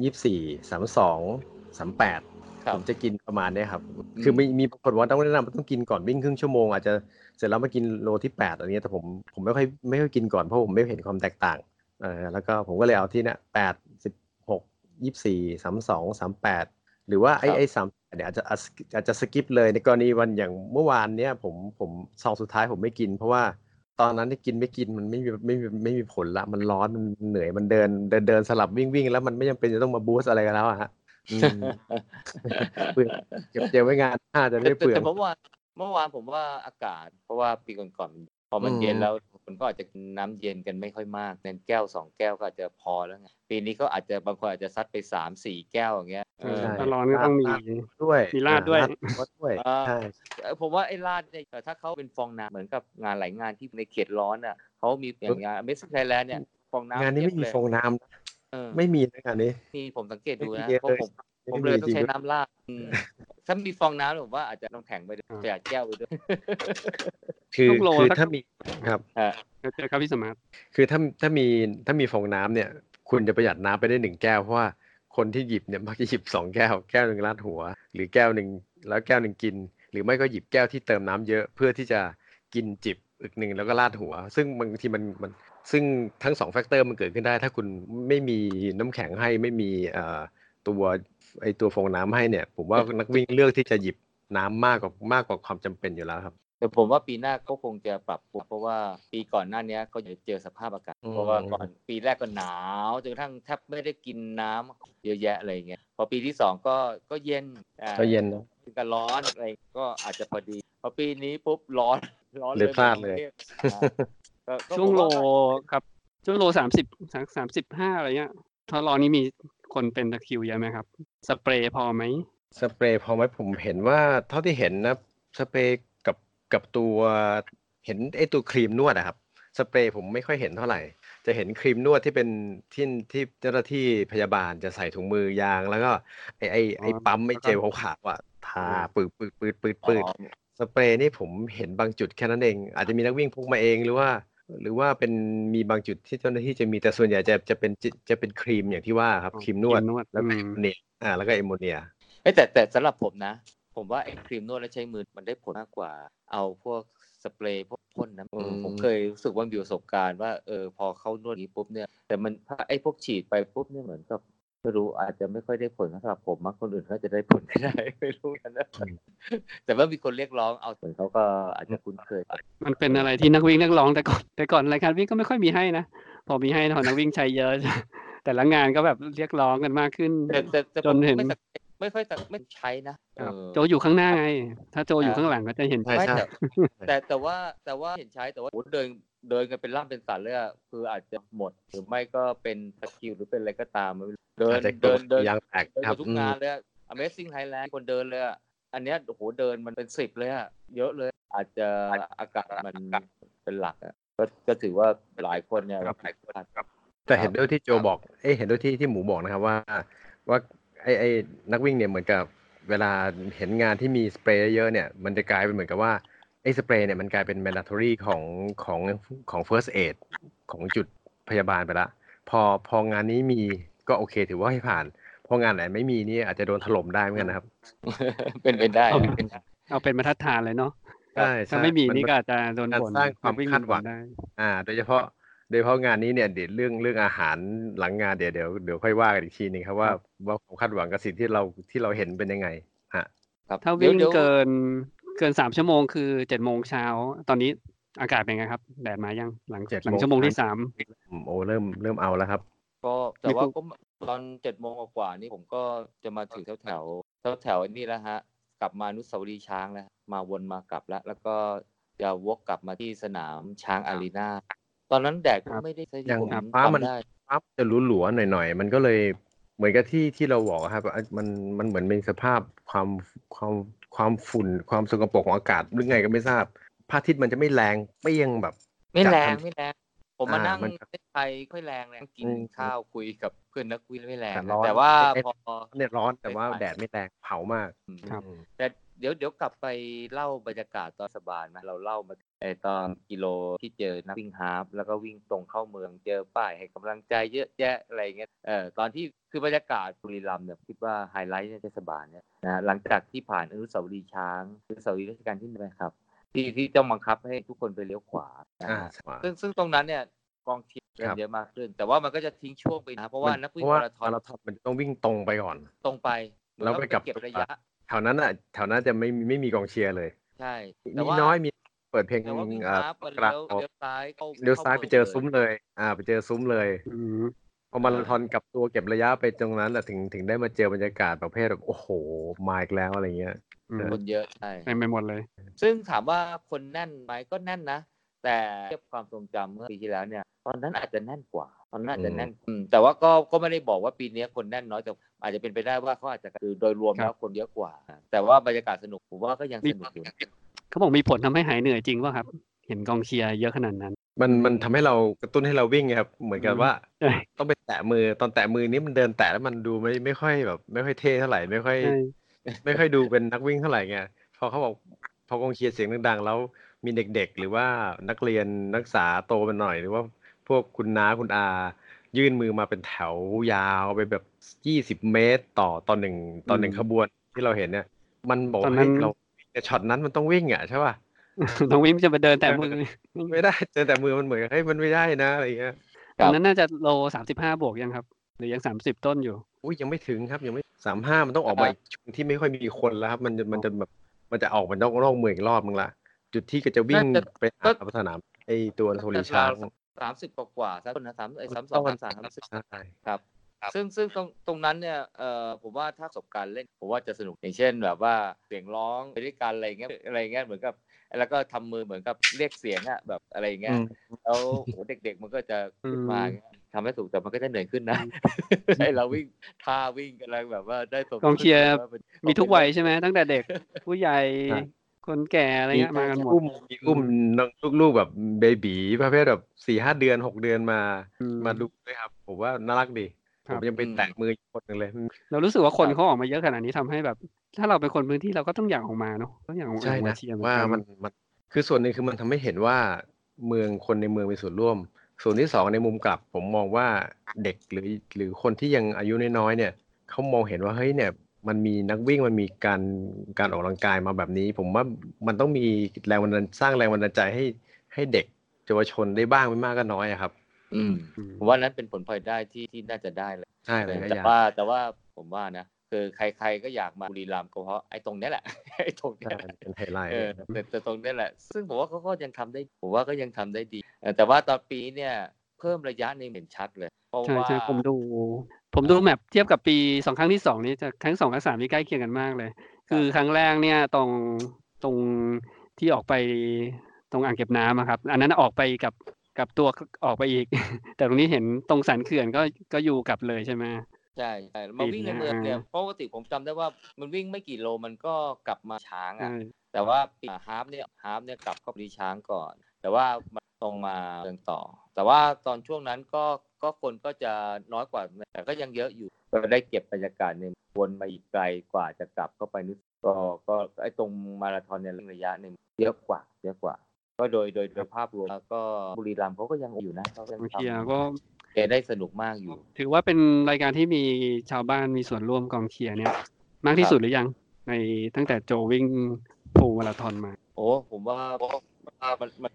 24 32 38ผมจะกินประมาณนี้ครับคือมีบางคนว่าต้องแนะนำต้องกินก่อนวิ่งครึ่งชั่วโมงอาจจะเสร็จแล้วมากินโลที่8อะไรเงี้ยแต่ผมไม่ค่อยกินก่อนเพราะผมไม่เห็นความแตกต่างแล้วก็ผมก็เลยเอาที่เนี่ย8 16 24 32 38หรือว่าไอ้3เนี่ยอาจจะสกิปเลยในกรณีวันอย่างเมื่อวานเนี้ยผมซองสุดท้ายผมไม่กินเพราะว่าตอนนั้นที่กินไม่กินมันไม่มีผลละมันร้อนมันเหนื่อยมันเดินสลับวิ่งแล้วมันไม่จำเป็นจะต้องมาบูสต์อะไรกันแล้วอะฮะเปลืองเก็บเจลไว้งานหน้าจะไม่เปลืองแต่เมื่อวานผมว่าอากาศเพราะว่าปีก่อนพอมันเย็นแล้วคนก็อาจจะกินน้ำเย็นกันไม่ค่อยมากในแก้ว2 แก้วก็อาจจะพอแล้วไงปีนี้ก็อาจจะบางคนอาจจะซัดไป3-4 แก้วอย่างเงี้ยถ้าร้อนก็ต้องมีราดด้วยใช่ผมว่าไอ้ราดเนี่ยถ้าเขาเป็นฟองน้ำเหมือนกับงานหลายงานที่ในเขตร้อนอ่ะเขามีอย่างงานAmazing Thailandเนี่ยฟองน้ำงานนี้ไม่มีฟองน้ำไม่มีนะงานนี้ที่ผมสังเกตดูนะเพราะผมเลยต้องใช้น้ำราดถ้ามีฟองน้ำผมว่าอาจจะต้องแข็งไปด้วยประหยัดแก้วไปด้วยคือถ้ามีครับเจอครับพี่สมาร์ทคือถ้ามีฟองน้ำเนี่ยคุณจะประหยัดน้ำไปได้1 แก้วเพราะว่าคนที่หยิบเนี่ยมักจะหยิบ2 แก้วแก้วนึงราดหัวหรือแก้วนึงแล้วแก้วนึงกินหรือไม่ก็หยิบแก้วที่เติมน้ำเยอะเพื่อที่จะกินจิบอึกนึงแล้วก็ราดหัวซึ่งบางทีมันซึ่งทั้ง2 แฟกเตอร์มันเกิดขึ้นได้ถ้าคุณไม่มีน้ำแข็งให้ไม่มีตัวฟองน้ำให้เนี่ยผมว่านักวิ่งเลือกที่จะหยิบน้ำมากกว่าความจำเป็นอยู่แล้วครับแต่ผมว่าปีหน้าก็คงจะปรับปรุงเพราะว่าปีก่อนหน้านี้ก็เจอสภาพอากาศเพราะว่าก่อนปีแรกก็หนาวจนกระทั่งแทบไม่ได้กินน้ำเยอะแยะอะไรเงี้ยพอปีที่2ก็เย็นนะก็ร้อนอะไรก็อาจจะพอดีพอปีนี้ปุ๊บร้อนเลยพลาดเลยช่วงโลครับช่วงโล35อะไรเงี้ยถ้าร้อนนี้มีคนเป็นตะคริวเยอะไหมครับสเปรย์พอไหมสเปรย์พอไหมผมเห็นว่าเท่าที่เห็นนะสเปรย์กับตัวเห็นไอ้ตัวครีมนวดอะครับสเปรย์ผมไม่ค่อยเห็นเท่าไหร่จะเห็นครีมนวดที่เป็นที่เจ้าหน้าที่พยาบาลจะใส่ถุงมือยางแล้วก็ไอ้ปั๊มไม่เจลขาวๆอะทาปืดสเปรย์นี่ผมเห็นบางจุดแค่นั้นเองอาจจะมีนักวิ่งพกมาเองหรือว่าเป็นมีบางจุดที่เจ้าหน้าที่จะมีแต่ส่วนใหญ่จะเป็นครีมอย่างที่ว่าครับครีมนวดแล้วก็แอมโมเนียแล้วก็แอมโมเนียแต่สำหรับผมนะผมว่าไอ้ครีมนวดแล้วใช้มือมันได้ผลมากกว่าเอาพวกสเปรย์พวกพ่นนะผมเคยรู้สึกว่ามีประสบการณ์ว่าพอเข้านวดนี้ปุ๊บเนี่ยแต่มันไอ้พวกฉีดไปปุ๊บเนี่ยเหมือนกับไม่รู้อาจจะไม่ค่อยได้ผลสำหรับผมมั้งคนอื่นเขาจะได้ผลไม่ได้ไม่รู้กันนะแต่ว่ามีคนเรียกร้องเอาเหมือนเขาก็อาจจะคุ้นเคยมันเป็นอะไรที่นักวิ่งเรียกร้องแต่ก่อนรายการวิ่งก็ไม่ค่อยมีให้นะพอมีให้นักวิ่งใช้เยอะแต่ละงานก็แบบเรียกร้องกันมากขึ้นจนเห็นไม่ค่อยไม่ใช้นะโจอยู่ข้างหน้าไงถ้าโจอยู่ข้างหลังก็จะเห็นใช่แต่ว่าเห็นใช้แต่ว่าเดินกันเป็นล่ำเป็นสันเลยคืออาจจะหมดหรือไม่ก็เป็นตะคริวหรือเป็นอะไรก็ตามเดินยางแตกครับทุกงานเลยAmazing Thailand คนเดินเลยอันเนี้ยโอ้โหเดินมันเป็น10เลยเยอะเลยอาจจะอากาศมันเป็นหลักก็ถือว่าหลายคนเนี่ยแต่เห็นด้วยที่โจบอกเห็นด้วยที่หมูบอกนะครับว่าไอ้นักวิ่งเนี่ยเหมือนกับเวลาเห็นงานที่มีสเปรย์เยอะเนี่ยมันจะกลายเป็นเหมือนกับว่าไอ้สเปรย์เนี่ยมันกลายเป็น mandatory ของ first aid ของจุดพยาบาลไปละพองานนี้มีก็โอเคถือว่าให้ผ่านพองานไหนไม่มีนี่อาจจะโดนถล่มได้เหมือนกันนะครับเป็นไปได้เอาเป็นมาตรฐานเลยเนาะใช่ถ้าไม่มีนี่ก็อาจจะโดนผลสร้างความคาดหวังโดยเฉพาะโดยเฉพาะงานนี้เนี่ยเดี๋ยวเรื่องอาหารหลังงานเดี๋ยวค่อยว่ากันอีกทีนึงครับว่าความคาดหวังกับสิ่งที่เราเห็นเป็นยังไงฮะครับถ้าเดี๋ยวิ่วงเดี๋ยวเกิน3ชั่วโมงคือ7โมงเช้าตอนนี้อากาศเป็นไงครับแดดมายังหลัง 7 ชั่วโมงที่โมง โอ้เริ่มเอาแล้วครับก็แต่ว่าก็ตอน7โมงกว่าๆนี่ผมก็จะมาถึงแถวนี่แล้วฮะกลับมาอนุสาวรีย์ช้างแล้วมาวนมากลับแล้วก็จะวกกลับมาที่สนามช้างอารีนาตอนนั้นแดดก็ไม่ได้ยังผมฟ้ามันจำได้จะหลัวๆหน่อยๆมันก็เลยเหมือนกับที่เราบอกครับมันเหมือนเป็นสภาพความฝุ่นความสกปรกของอากาศหรือไงก็ไม่ทราบพระอาทิตย์มันจะไม่แรงไม่ยังแบบไม่แรงจัดทำไม่แรงผมมานั่งมันในไทยค่อยแรงเลยกินข้าวคุยกับเพื่อนนักวิ่งไม่แรงแต่นะร้อนแต่ว่าพอเนี่ยร้อนแต่ว่าแดดไม่แรงเผามากครับแต่เดี๋ยวกลับไปเล่าบรรยากาศตอนสบายนะเราเล่ามาตอนกิโลที่เจอนักวิ่งฮาล์ฟแล้วก็วิ่งตรงเข้าเมืองเจอป้ายให้กำลังใจเยอะแยะอะไรเงี้ยตอนที่คือบรรยากาศบุรีรัมย์เนี่ยคิดว่าไฮไลท์ในเทศบาลเนี่ยนะหลังจากที่ผ่านอนุสาวรีย์ช้างอนุสาวรีย์รัชกาลที่ 1ครับที่ต้องบังคับให้ทุกคนไปเลี้ยวขวานะฮะซึ่งตรงนั้นเนี่ยกองเชียร์เยอะมากขึ้นแต่ว่ามันก็จะทิ้งช่วงไปนะเพราะว่านักวิ่งมาราธอนมันต้องวิ่งตรงไปก่อนตรงไปแล้วไปเก็บระยะแถวนั้นจะไม่มีกองเชียร์เลยใช่มีน้อยมีเปิดเพลงแต่ว่าวิ่งฮาล์ฟกเลี้ลางยวซ้ายเลี้ยวซ้ายไปเจอซุ้มเลยไปเจอซุ้มเลยพอมาราธอนกับตัวเก็บระยะไปตรงนั้นแหละถึงได้มาเจอบรรยากาศประเภทแบบโอ้โหมาอีกแล้วอะไรเงี้ยคนเยอะใช่ไปหมดเลยซึ่งถามว่าคนแน่นไหมก็แน่นนะแต่เทียบความทรงจำเมื่อปีที่แล้วเนี่ยตอนนั้นอาจจะแน่นกว่าตอนนั้นอาจจะแน่นแต่ว่าก็ไม่ได้บอกว่าปีนี้คนแน่นน้อยแต่อาจจะเป็นไปได้ว่าเขาอาจจะคือโดยรวมแล้วคนเยอะกว่าแต่ว่าบรรยากาศสนุกผมว่าก็ยังสนุกอยู่เขาบอกมีผลทำให้หายเหนื่อยจริงป่ะครับเห็นกองเชียร์เยอะขนาดนั้นมันทำให้เรากระตุ้นให้เราวิ่งไงครับเหมือนกับว่าต้องไปแตะมือตอนแตะมือนี้มันเดินแตะแล้วมันดูไม่ค่อยแบบไม่ค่อยเท่เท่าไหร่ไม่ค่อยดูเป็นนักวิ่งเท่าไหร่ไงพอกองเชียร์เสียงดังๆแล้วมีเด็กๆหรือว่านักเรียนนักศึกษาโตไปหน่อยหรือว่าพวกคุณน้าคุณอายื่นมือมาเป็นแถวยาวไปแบบ20 เมตรต่อหนึ่งขบวนที่เราเห็นเนี่ยมันบอกให้เราช็อตนั้นมันต้องวิ่งใช่ป่ะต้องวิ่งจะไปเดินแต่มือไม่ได้เจอแต่มือมันเหมือนเฮ้ยมันไม่ได้นะอะไรเงี้ยตอนนั้นน่าจะโล35บวกยังครับหรือยัง30ต้นอยู่อุ้ยยังไม่ถึงครับยังไม่35มันต้องออกมาอีกช่วงที่ไม่ค่อยมีคนแล้วครับมันจะแบบมันจะออกมานอกเมืองอีกรอบนึงละจุดที่ก็จะวิ่งไปหาสนามไอ้ตัวโซลิช้าง 30กว่าสักคนนะ32-33ครับซึ่งตรงนั้นเนี่ยผมว่าถ้าประสบการณ์เล่นผมว่าจะสนุกอย่างเช่นแบบว่าเสียงร้องไปด้วยกันอะไรเงี้ยเหมือนกับแล้วก็ทำมือเหมือนกับเรียกเสียงแบบอะไรเงี้ยแล้วเด็กๆมันก็จะขึ้นมาทำให้ถูกแต่มันก็จะเหนื่อยขึ้นนะไอเราวิ่งท่าวิ่งกันอะไรแบบว่าได้สมกองเชียร์มีทุกวัยใช่ไหมตั้งแต่เด็กผู้ใหญ่คนแก่อะไรเงี้ยมากันหมดอุ้มลูกแบบเบบีประเภทแบบ4-5 เดือน6 เดือนมาดูด้วยครับผมว่าน่ารักดีผมยังไปแตะมือคนนึงเลยเรารู้สึกว่าคนเขาออกมาเยอะขนาดนี้ทำให้แบบถ้าเราเป็นคนพื้นที่เราก็ต้องอยากออกมาเนาะต้องอยากออกมาเชียร์ว่ามันคือส่วนหนึ่งคือมันทำให้เห็นว่าคนในเมืองมีส่วนร่วมส่วนที่2ในมุมกลับผมมองว่าเด็กหรือคนที่ยังอายุน้อยๆเนี่ยเขามองเห็นว่าเฮ้ยเนี่ยมันมีนักวิ่งมันมีการออกกำลังกายมาแบบนี้ผมว่ามันต้องมีสร้างแรงบันดาลใจให้เด็กเยาวชนได้บ้างไม่มากก็น้อยครับผมว่านั้นเป็นผลพลอยได้ที่น่าจะได้เลยใช่เลยแต่ว่าผมว่านะคือใครๆก็อยากมาบุรีรัมย์ก็เพราะไอ้ตรงนี้แหละไอ้ตรงนี้เป็นไฮไลท์แต่ตรงนี้แหละซึ่งผมว่าเขาก็ยังทำได้ผมว่าก็ยังทำได้ดีแต่ว่าตอนปีเนี่ยเพิ่มระยะในเห็นชัดเลยเพราะว่าใช่ผมดูแมปเทียบกับปี2ครั้งที่2นี้จะครั้ง2กับ3นี่ใกล้เคียงกันมากเลยคือครั้งแรกเนี่ยตรงที่ออกไปตรงอ่างเก็บน้ำครับอันนั้นออกไปกับตัวออกไปอีกแต่ตรงนี้เห็นตรงสันเขื่อนก็อยู่กลับเลยใช่ไหมใช่มาวิ่งในเมืองเนี่ยปกติผมจำได้ว่ามันวิ่งไม่กี่โลมันก็กลับมาช้างแต่ว่าปีฮาล์ฟเนี่ยกลับเข้าไปช้างก่อนแต่ว่าตรงมาเมืองต่อแต่ว่าตอนช่วงนั้นก็คนก็จะน้อยกว่าแต่ก็ยังเยอะอยู่ก็ได้เก็บบรรยากาศในวนมาอีกไกลกว่าจะกลับเข้าไปนึกก็ไอ้ตรงมาราธอนเนี่ยระยะเนี่ยเยอะกว่าก็โดยภาพรวมแล้วก็บุรีรัมย์เขาก็ยังอยู่นะเขายังทำก็ได้สนุกมากอยู่ถือว่าเป็นรายการที่มีชาวบ้านมีส่วนร่วมกองเชียร์เนี่ยมากที่สุดหรือยังในตั้งแต่โจวิ่งฟูลมาราธอนมาโอ้ผมว่ามัน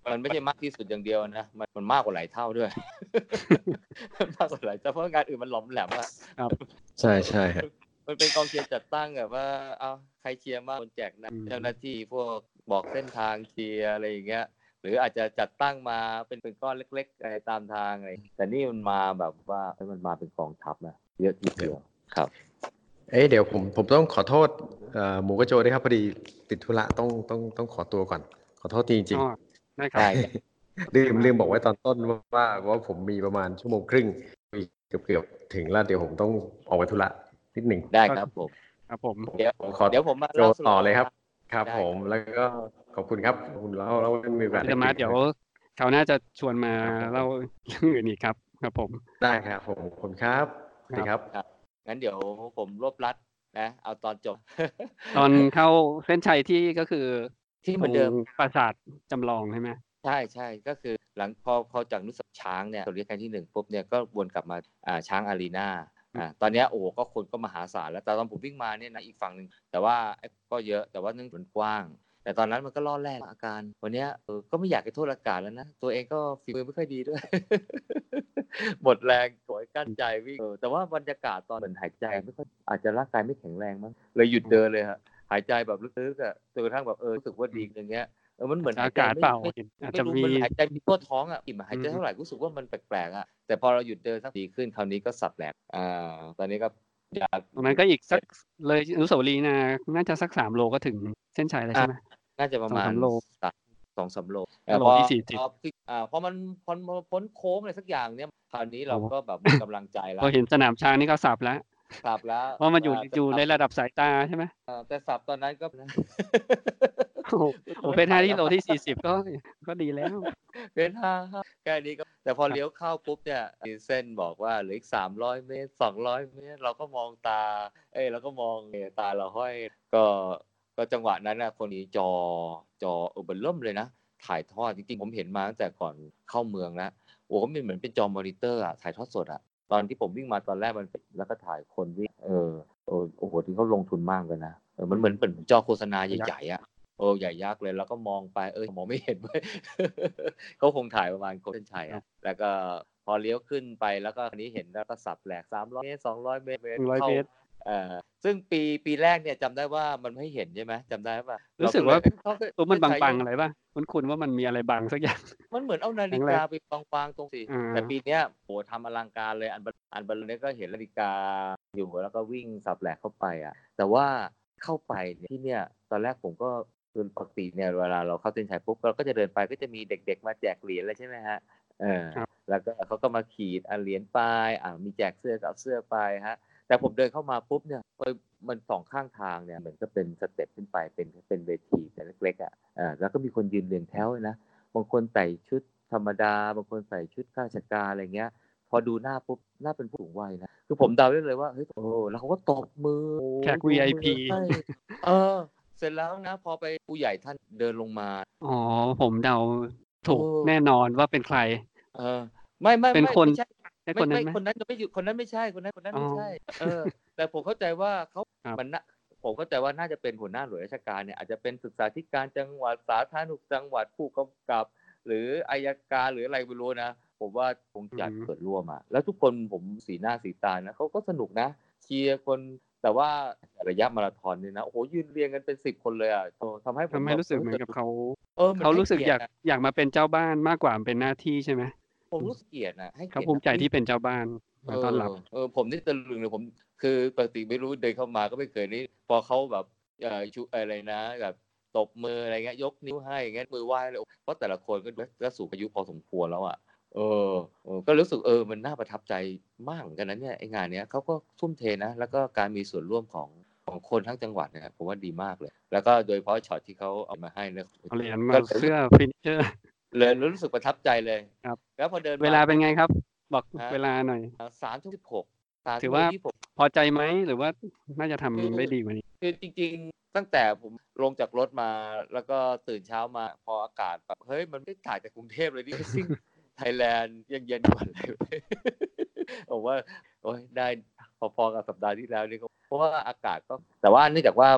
มันไม่ใช่มากที่สุดอย่างเดียวนะมันมากกว่าหลายเท่าด้วย มากกว่าหลายเท่าเพราะงานอื่นมันหลอมแหลมอะครับใช่ใช่ครับมันเป็นกองเชียร์จัดตั้งแบบว่าเอาใครเชียร์มากคนแจกนะเจ้าหน้าที่พวกบอกเส้นทางเชียร์อะไรอย่างเงี้ยหรืออาจจะจัดตั้งมาเป็นก้อนเล็กๆอะไรตามทางอะไรแต่นี่มันมาแบบว่ามันมาเป็นกองทัพนะเยอะทีเดียวครับเดี๋ยวผมต้องขอโทษหมูกระโจด้วยครับพอดีติดธุระต้องขอตัวก่อนขอโทษจริงอ๋อได้ครับได้ลืมบอกไว้ตอนต้นว่าผมมีประมาณชั่วโมงครึ่งเกือบถึงแล้วเดี๋ยวผมต้องออกไปธุระนิดหนึ่งได้ครับผมครับผมเดี๋ยวขอเดี๋ยวผมมาโจเล่าสรุปต่อเลยครับ ครับได้ผมแล้วก็ขอบคุณครับขอบคุณแล้วมีโอกาสจะมาเดี๋ยวเขาวหน่าจะชวนมาครับผมเล่าเรื่องอื่นอีกครับครับผมได้ครับผมขอบคุณครับสวัสดีครับครับงั้นเดี๋ยวผมรวบรัดนะเอาตอนจบตอนเข้าเส้นชัยที่ก็คือที่เหมือนเดิมตรงปราสาทจำลองใช่ไหมใช่ก็คือหลังพอจากนุสาวรีย์ช้างเนี่ยตัวเรียกครั้งที่หนึ่งปุ๊บเนี่ยก็วนกลับมาช้างอารีนาตอนเนี้ยโอ้ก็คนก็มหาศาลแล้วแต่ตอนผมวิ่งมาเนี่ยนะอีกฝั่งหนึ่งแต่ว่าก็เยอะแต่ว่าเนื่องจากมันกว้าง แต่ตอนนั้นมันก็ล่อแร่อาการวันเนี้ยก็ไม่อยากจะโทษอากาศแล้วนะตัวเองก็ฝีมือไม่ค่อยดีด้วย หมดแรงโอยกั้นใจวิ่งแต่ว่าบรรยากาศตอนเหมือนหายใจไม่ค่อยอาจจะร่างกายไม่แข็งแรงมั้งเลยหยุดเดินเลยฮะหายใจแบบลึกๆอ่ะจนกระทั่งแบบรู้สึกว่าดีอย่างเงี้ยมันเหมือนหายอาใจกาศไม่เปล่าไม่เห็นอาจไม่จะรู้มีมันหายใจมีทั่วท้องอ่ะอิ่มหายใจเท่าไหร่รู้สึกว่ามันแปลกๆอ่ะแต่พอเราหยุดเดินสักดีขึ้นคราวนี้ก็สับแหลกตอนนี้ก็อยากตรงนั้นก็อีกสักเลยอนุสาวรีย์น่าจะสัก3 โลก็ถึงเส้นชัยแล้วใช่ไหมน่าจะประมาณ 2-3 โล 2-3 โลก็โลที่40 พอมันพ้นโค้งอะไรสักอย่างเนี่ยคราวนี้เราโอ้ก็แบบหมดกำลังใจแล้พอวเห็นสนามช้างนี่ก็สับแล้วสับแล้วว่ามันอยู่ในระดับสายตาใช่ไหมแต่สับตอนนั้นก็โอ้โหเพชร5ที่โลที่40ก็ดีแล้วเป็นแค่นี้ก็แต่พอเลี้ยวเข้าปุ๊บเนี่ยมีเส้นบอกว่าเหลืออีก300 เมตร200 เมตรเราก็มองตาเราก็มองตาเราห้อยก็จังหวะนั้นนะคนนี้จอเบิ่มเริ่มเลยนะถ่ายทอดจริงๆผมเห็นมาตั้งแต่ก่อนเข้าเมืองแล้วโอ้ก็เหมือนเป็นจอมอนิเตอร์อ่ะถ่ายทอดสดอ่ะตอนที่ผมวิ่งมาตอนแรกมันแล้วก็ถ่ายคนวิ่งโอ้โหที่เขาลงทุนมากเลยนะมันเหมือนเป็นจอโฆษณาใหญ่ๆอ่ะใหญ่ยักษ์เลยแล้วก็มองไปมองไม่เห็นเว้ย เขาคงถ่ายประมาณเส้นชัยอ่ะแล้วก็พอเลี้ยวขึ้นไปแล้วก็อันนี้เห็นแล้วก็สับแหลก300 เมตร200 เมตร 100 เข้าเมตรซึ่งปีแรกเนี่ยจำได้ว่ามันไม่เห็นใช่ไหมจำได้ป่ะรู้สึกว่า ตัวมันเส้นชัยบังๆอะไรป่ะคุ้นๆว่ามันมีอะไรบังสักอย่างมันเหมือนเอานาฬิกาไปวางตรงสิอ่าแต่ปีเนี้ยโหทำอลังการเลยอันบัลลูนเนี่ยก็เห็นนาฬิกาอยู่แล้วก็วิ่งสับแหลกเข้าไปอ่ะแต่ว่าเข้าไปเนี่ยที่เนี่ยตอนแรกผมก็คือปกติเนี่ยเวลาเราเข้าเส้นชัยปุ๊บเราก็จะเดินไปก็จะมีเด็กๆมาแจกเหรียญอะไรใช่ไหมฮะแล้วก็เขาก็มาขีดเหรียญไปมีแจกเสื้อก็เอาเสื้อไปฮะแต่ผมเดินเข้ามาปุ๊บเนี่ยมันสองข้างทางเนี่ยเหมือนก็เป็นสเต็ปขึ้นไปเป็นเวทีแต่เล็กๆแล้วก็มีคนยืนเรียงแถวเลยนะบางคนใส่ชุดธรรมดาบางคนใส่ชุดข้าราชการอะไรเงี้ยพอดูหน้าปุ๊บหน้าเป็นผู้สูงวัยนะคือผมเดาได้เลยว่าเฮ้ยแล้วเขาก็ตบมือแขก VIP เสร็จแล้วนะพอไปผู้ใหญ่ท่านเดินลงมาอ๋อผมเดาถูกแน่นอนว่าเป็นใครไม่เป็นคนไม่ใช่ไอ้คนนั้นไหมคนนั้นไม่อยู่คนนั้นไม่ใช่คนนั้นไม่ใช่แต่ผมเข้าใจว่าเขาครับผมเข้าใจว่าน่าจะเป็นหัวหน้าหน่วยราชการเนี่ยอาจจะเป็นศึกษาธิการจังหวัดสาธารณสุขจังหวัดผู้กำกับ หรืออัยการหรืออะไรไม่รู้นะผมว่าคงจัดเปิดร่วมแล้วทุกคนผมสีหน้าสีตานะเขาก็สนุกนะเชียร์คนแต่ว่าระยะมาราธอนเนี่ยนะโอ้โหยืนเรียงกันเป็น10 คนเลยทำให้ผมรู้สึกเหมือนกับเขาหมือนเขารู้สึกให้อยากมาเป็นเจ้าบ้านมากกว่าเป็นหน้าที่ใช่ไหมผมรู้สึกเกียรตินะให้เกียรติเขาภูมิใจที่เป็นเจ้าบ้านมาต้อนรับผมนี่ตะลึงเลยผมคือปกติไม่รู้เดินเข้ามาก็ไม่เคยนี่พอเขาแบบชุอะไรนะแบบตบมืออะไรเงี้ยยกนิ้วให้อย่างเงี้ยมือไหว้เลยเพราะแต่ละคนก็สูงอายุพอสมควรแล้วก็รู้สึกมันน่าประทับใจมากเหมือนกันนะเนี่ยไอ้งานเนี้ยเขาก็ทุ่มเทนะแล้วก็การมีส่วนร่วมของคนทั้งจังหวัดนะครับผมว่าดีมากเลยแล้วก็โดยเฉพาะช็อตที่เขาเอามาให้เนี่ยเอาเหรียญมาเสื้อฟินิเชอร์เลยรู้สึกประทับใจเลยครับแล้วพอเดินเวลาเป็นไงครับ บอกฮะเวลาหน่อย 3:16 ถือว่า 3:26 พอใจไหมหรือว่าน่าจะทำได้ดีกว่านี้คือจริงๆตั้งแต่ผมลงจากรถมาแล้วก็ตื่นเช้ามาพออากาศแบบเฮ้ยมันไม่ต่างจากกรุงเทพเลยนี่ ซิ่งไทยแลนด์ยังเย็นกว่าเลย ผมว่าโอ้ยได้พอๆกับสัปดาห์ที่แล้วนี่ก็เพราะว่าอากาศก็แต่ว่าเนื่องจากว่า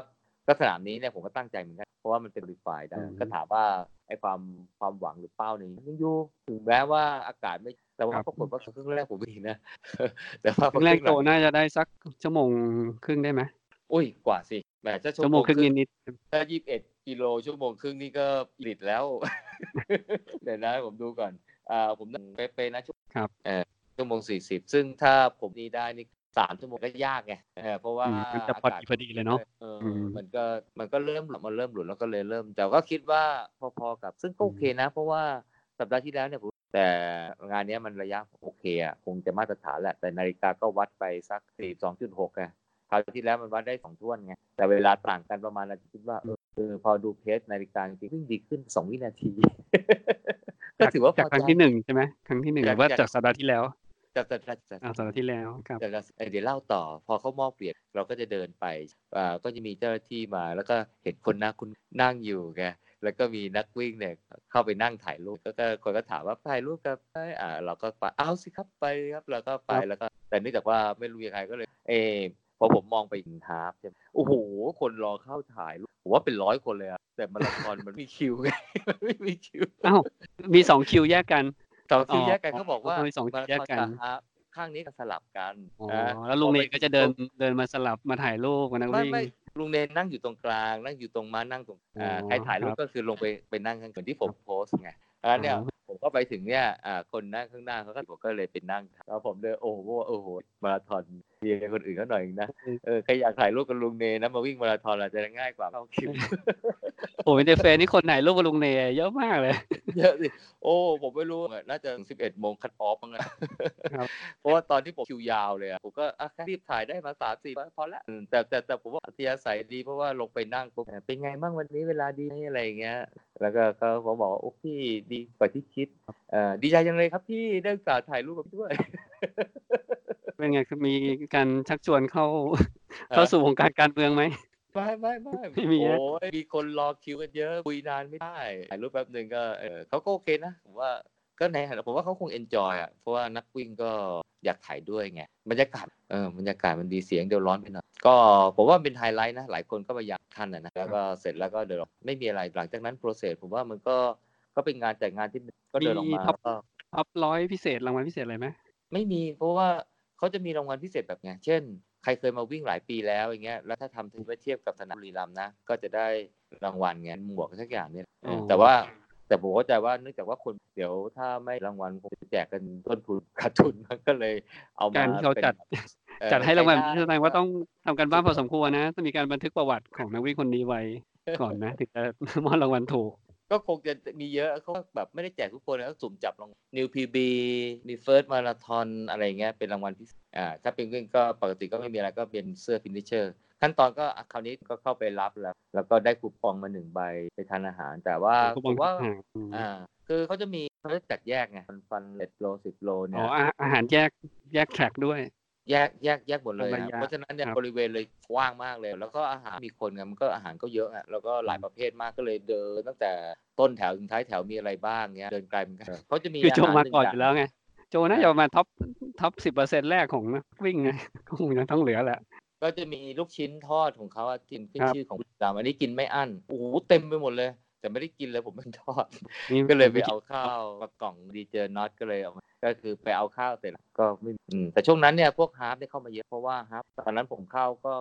ก็สนามนี้เนี่ยผมก็ตั้งใจเหมือนกันเพราะว่ามันเป็นรีไฟได้ก็ถามว่าไอ้ความหวังหรือเป้านี่ยังอยู่ถึงแม้ว่าอากาศไม่แต่ว่าปรากฏว่าครึ่งแรกผมวิ่งนะ แต่ว่าครึ่งแรกโจน่าจะได้สักชั่วโมงครึ่งได้ไหมอุ้ยกว่าสิแหมถ้าชั่ชั่ววโมโมงงครึ่งนิดถ้า21 กิโลชั่วโมงครึ่งนี่ก็ผลิตแล้ว เดี๋ยวนะผมดูก่อนผมเป๊ะๆนะๆครับชั่วโมง40ซึ่งถ้าผมนี้ได้นี่3 ชั่วโมงก็ยากไงเพราะว่ามันจะพอดีเลยเนาะมันก็เริ่มหลุดแล้วก็เลยเริ่มแต่ก็คิดว่าพอๆกับซึ่งก็โอเคนะเพราะว่าสัปดาห์ที่แล้วเนี่ยแต่งานนี้มันระยะโอเคอ่ะคงจะมาตรฐานแหละแต่นาฬิกาก็วัดไปสัก 42.6 ไงคราวที่แล้วมันวัดได้2 ถ้วนไงแต่เวลาต่างกันประมาณนั้นคิดว่าพอดูเพจนาฬิกาจริงๆวิ่งดีขึ้น2 วินาที ก็ถือว่าจากครั้งที่1ใช่ไหมครั้งที่1หรือว่าจากสัปดาห์ที่แล้วจากสัปดาห์ที่แล้วครับเดี๋ยวเล่าต่อพอเขามอบเปลี่ยนเราก็จะเดินไปก็จะมีเจ้าหน้าที่มาแล้วก็เห็นคนคุณนั่งอยู่ไงแล้วก็มีนักวิ่งเนี่ยเข้าไปนั่งถ่ายรูปก็คนก็ถามว่าถ่ายรูปกับเราก็ไปเอาสิครับไปครับเราก็ไปแล้วก็แต่เนื่องจากว่าไม่รู้ยังไงก็เลยพอผมมองไปถึงฮาล์ฟใช่ไหมโอ้โหคนรอเข้าถ่ายรูปผมว่าเป็น100 คนเลยอะแต่มาราธอนมันมีคิวไงมันไม่มีคิวอ้าวมี2คิวแยกกัน 2 คิวแยกกันเขาบอกว่ามี2คิวแยกกันข้างนี้ก็สลับกันแล้วลุงเนยก็จะเดินมาสลับมาถ่ายรูปกับนักวิ่งไม่ลุงเนยนั่งอยู่ตรงกลางนั่งอยู่ตรงม้านั่งตรงใครถ่ายรูปก็คือลงไปนั่งข้างเหมือนที่ผมโพสไงเนี่ยผมก็ไปถึงเนี่ยคนนั่งข้างหน้าเขาก็ผมก็เลยไปนั่งแล้วผมเลยโอ้โหมาราธอนเรียนคนอื่นเขาหน่อยนะใครอยากถ่ายรูปกับลุงเนยนะมาวิ่งมาราธอนอาจจะง่ายกว่าเข้าคิวโอ้ยในเฟซนี่คนถ่ายรูปกับลุงเนยเยอะมากเลยเยอะสิโอ้ผมไม่รู้น่าจะ11 โมงคัทออฟมั้งครับเพราะว่าตอนที่ผมคิวยาวเลยผมก็แค่รีบถ่ายได้มา 3-4 พอละแต่ผมว่าอัธยาศัยดีเพราะว่าลงไปนั่งปุ๊บเป็นไงบ้างวันนี้เวลาดีอะไรอย่างเงี้ยแล้วก็เขาบอกว่าโอ้พี่ดีกว่าที่คิดดีใจจังเลยครับพี่ได้โอกาสถ่ายรูปกับพี่ด้วยเป็นไงคือมีการชักชวนเข้าสู่วงการเมืองไหมไม่โอ้ยมีคนรอคิวกันเยอะคุยนานไม่ได้ถ่ายรูปแป๊บนึงก็เขาก็โอเคนะผมว่าก็ในผมว่าเขาคงเอนจอยเพราะว่านักวิ่งก็อยากถ่ายด้วยไงบรรยากาศมันดีเสียงเดี๋ยวร้อนไปหน่อยก็ผมว่าเป็นไฮไลท์นะหลายคนก็พยายามทันนะแล้วก็เสร็จแล้วก็เดินไม่มีอะไรหลังจากนั้นโปรเซสผมว่ามันก็เป็นงานจัดงานที่ก็เดินออกมาท็อป100พิเศษรางวัลพิเศษอะไรไหมไม่มีเพราะว่าเขาจะมีรางวัลพิเศษแบบไงเช่นใครเคยมาวิ่งหลายปีแล้วอย่างเงี้ยแล้วถ้าทำเทียบกับสนามบุรีรัมย์นะก็จะได้รางวัลไงหมวกสักอย่างเนี่ยแต่ผมเข้าใจว่าเนื่องจากว่าคนเดี๋ยวถ้าไม่รางวัลคงจะแจกกันต้นทุนขาดทุนมันก็เลยเอามาการที่เขาจัดให้รางวัลแสดงว่าต้องทำกันบ้านพอสมควรนะต้องมีการบันทึกประวัติของนักวิ่งคนนี้ไว้ก่อนนะถึงจะมอบรางวัลถูกก็คงจะมีเยอะเขาแบบไม่ได้แจกทุกคนแล้วสุ่มจับรางวัล New PB มี First Marathon อะไรเงี้ยเป็นรางวัลพิเศษถ้าเป็นวิ่งก็ปกติก็ไม่มีอะไรก็เป็นเสื้อ Finisher ขั้นตอนก็คราวนี้ก็เข้าไปรับแล้วก็ได้คูปองมา1 ใบไปทานอาหารแต่ว่าผมว่าคือเขาจะจัดแยกไงฟัน11 โล 10 โลเนี่ยอาหารแยกแทร็กด้วยแยกหมดเลยเพราะฉะนั้นเนี่ยบริเวณเลยกว้างมากเลยแล้วก็อาหารมีคนไงมันก็อาหารก็เยอะแล้วก็หลายประเภทมากก็เลยเดินตั้งแต่ต้นแถวถึงท้ายแถวมีอะไรบ้างเงี้ยเดินไกลเหมือนกันเขาจะมีคือโจมาก่อนอยู่แล้วไงโจน่าจะมาท็อป 10% แรกของนักวิ่งไงก็คงจะต้องเหลือแหละก็จะมีลูกชิ้นทอดของเขาที่ขึ้นชื่อของเราอันนี้กินไม่อั้นโอ้โหเต็มไปหมดเลยแต่ไม่ได้กินเลยผมไม่ทอดก็เลยไปเอาข้าวมากล่องดีเจอน็อตก็เลยเอาก็คือไปเอาข้าวเสร็จก็ไม่แต่ช่วงนั้นเนี่ยพวกฮาล์ฟได้เข้ามาเยอะเพราะว่าฮาล์ฟตอนนั้นผมเข้าก็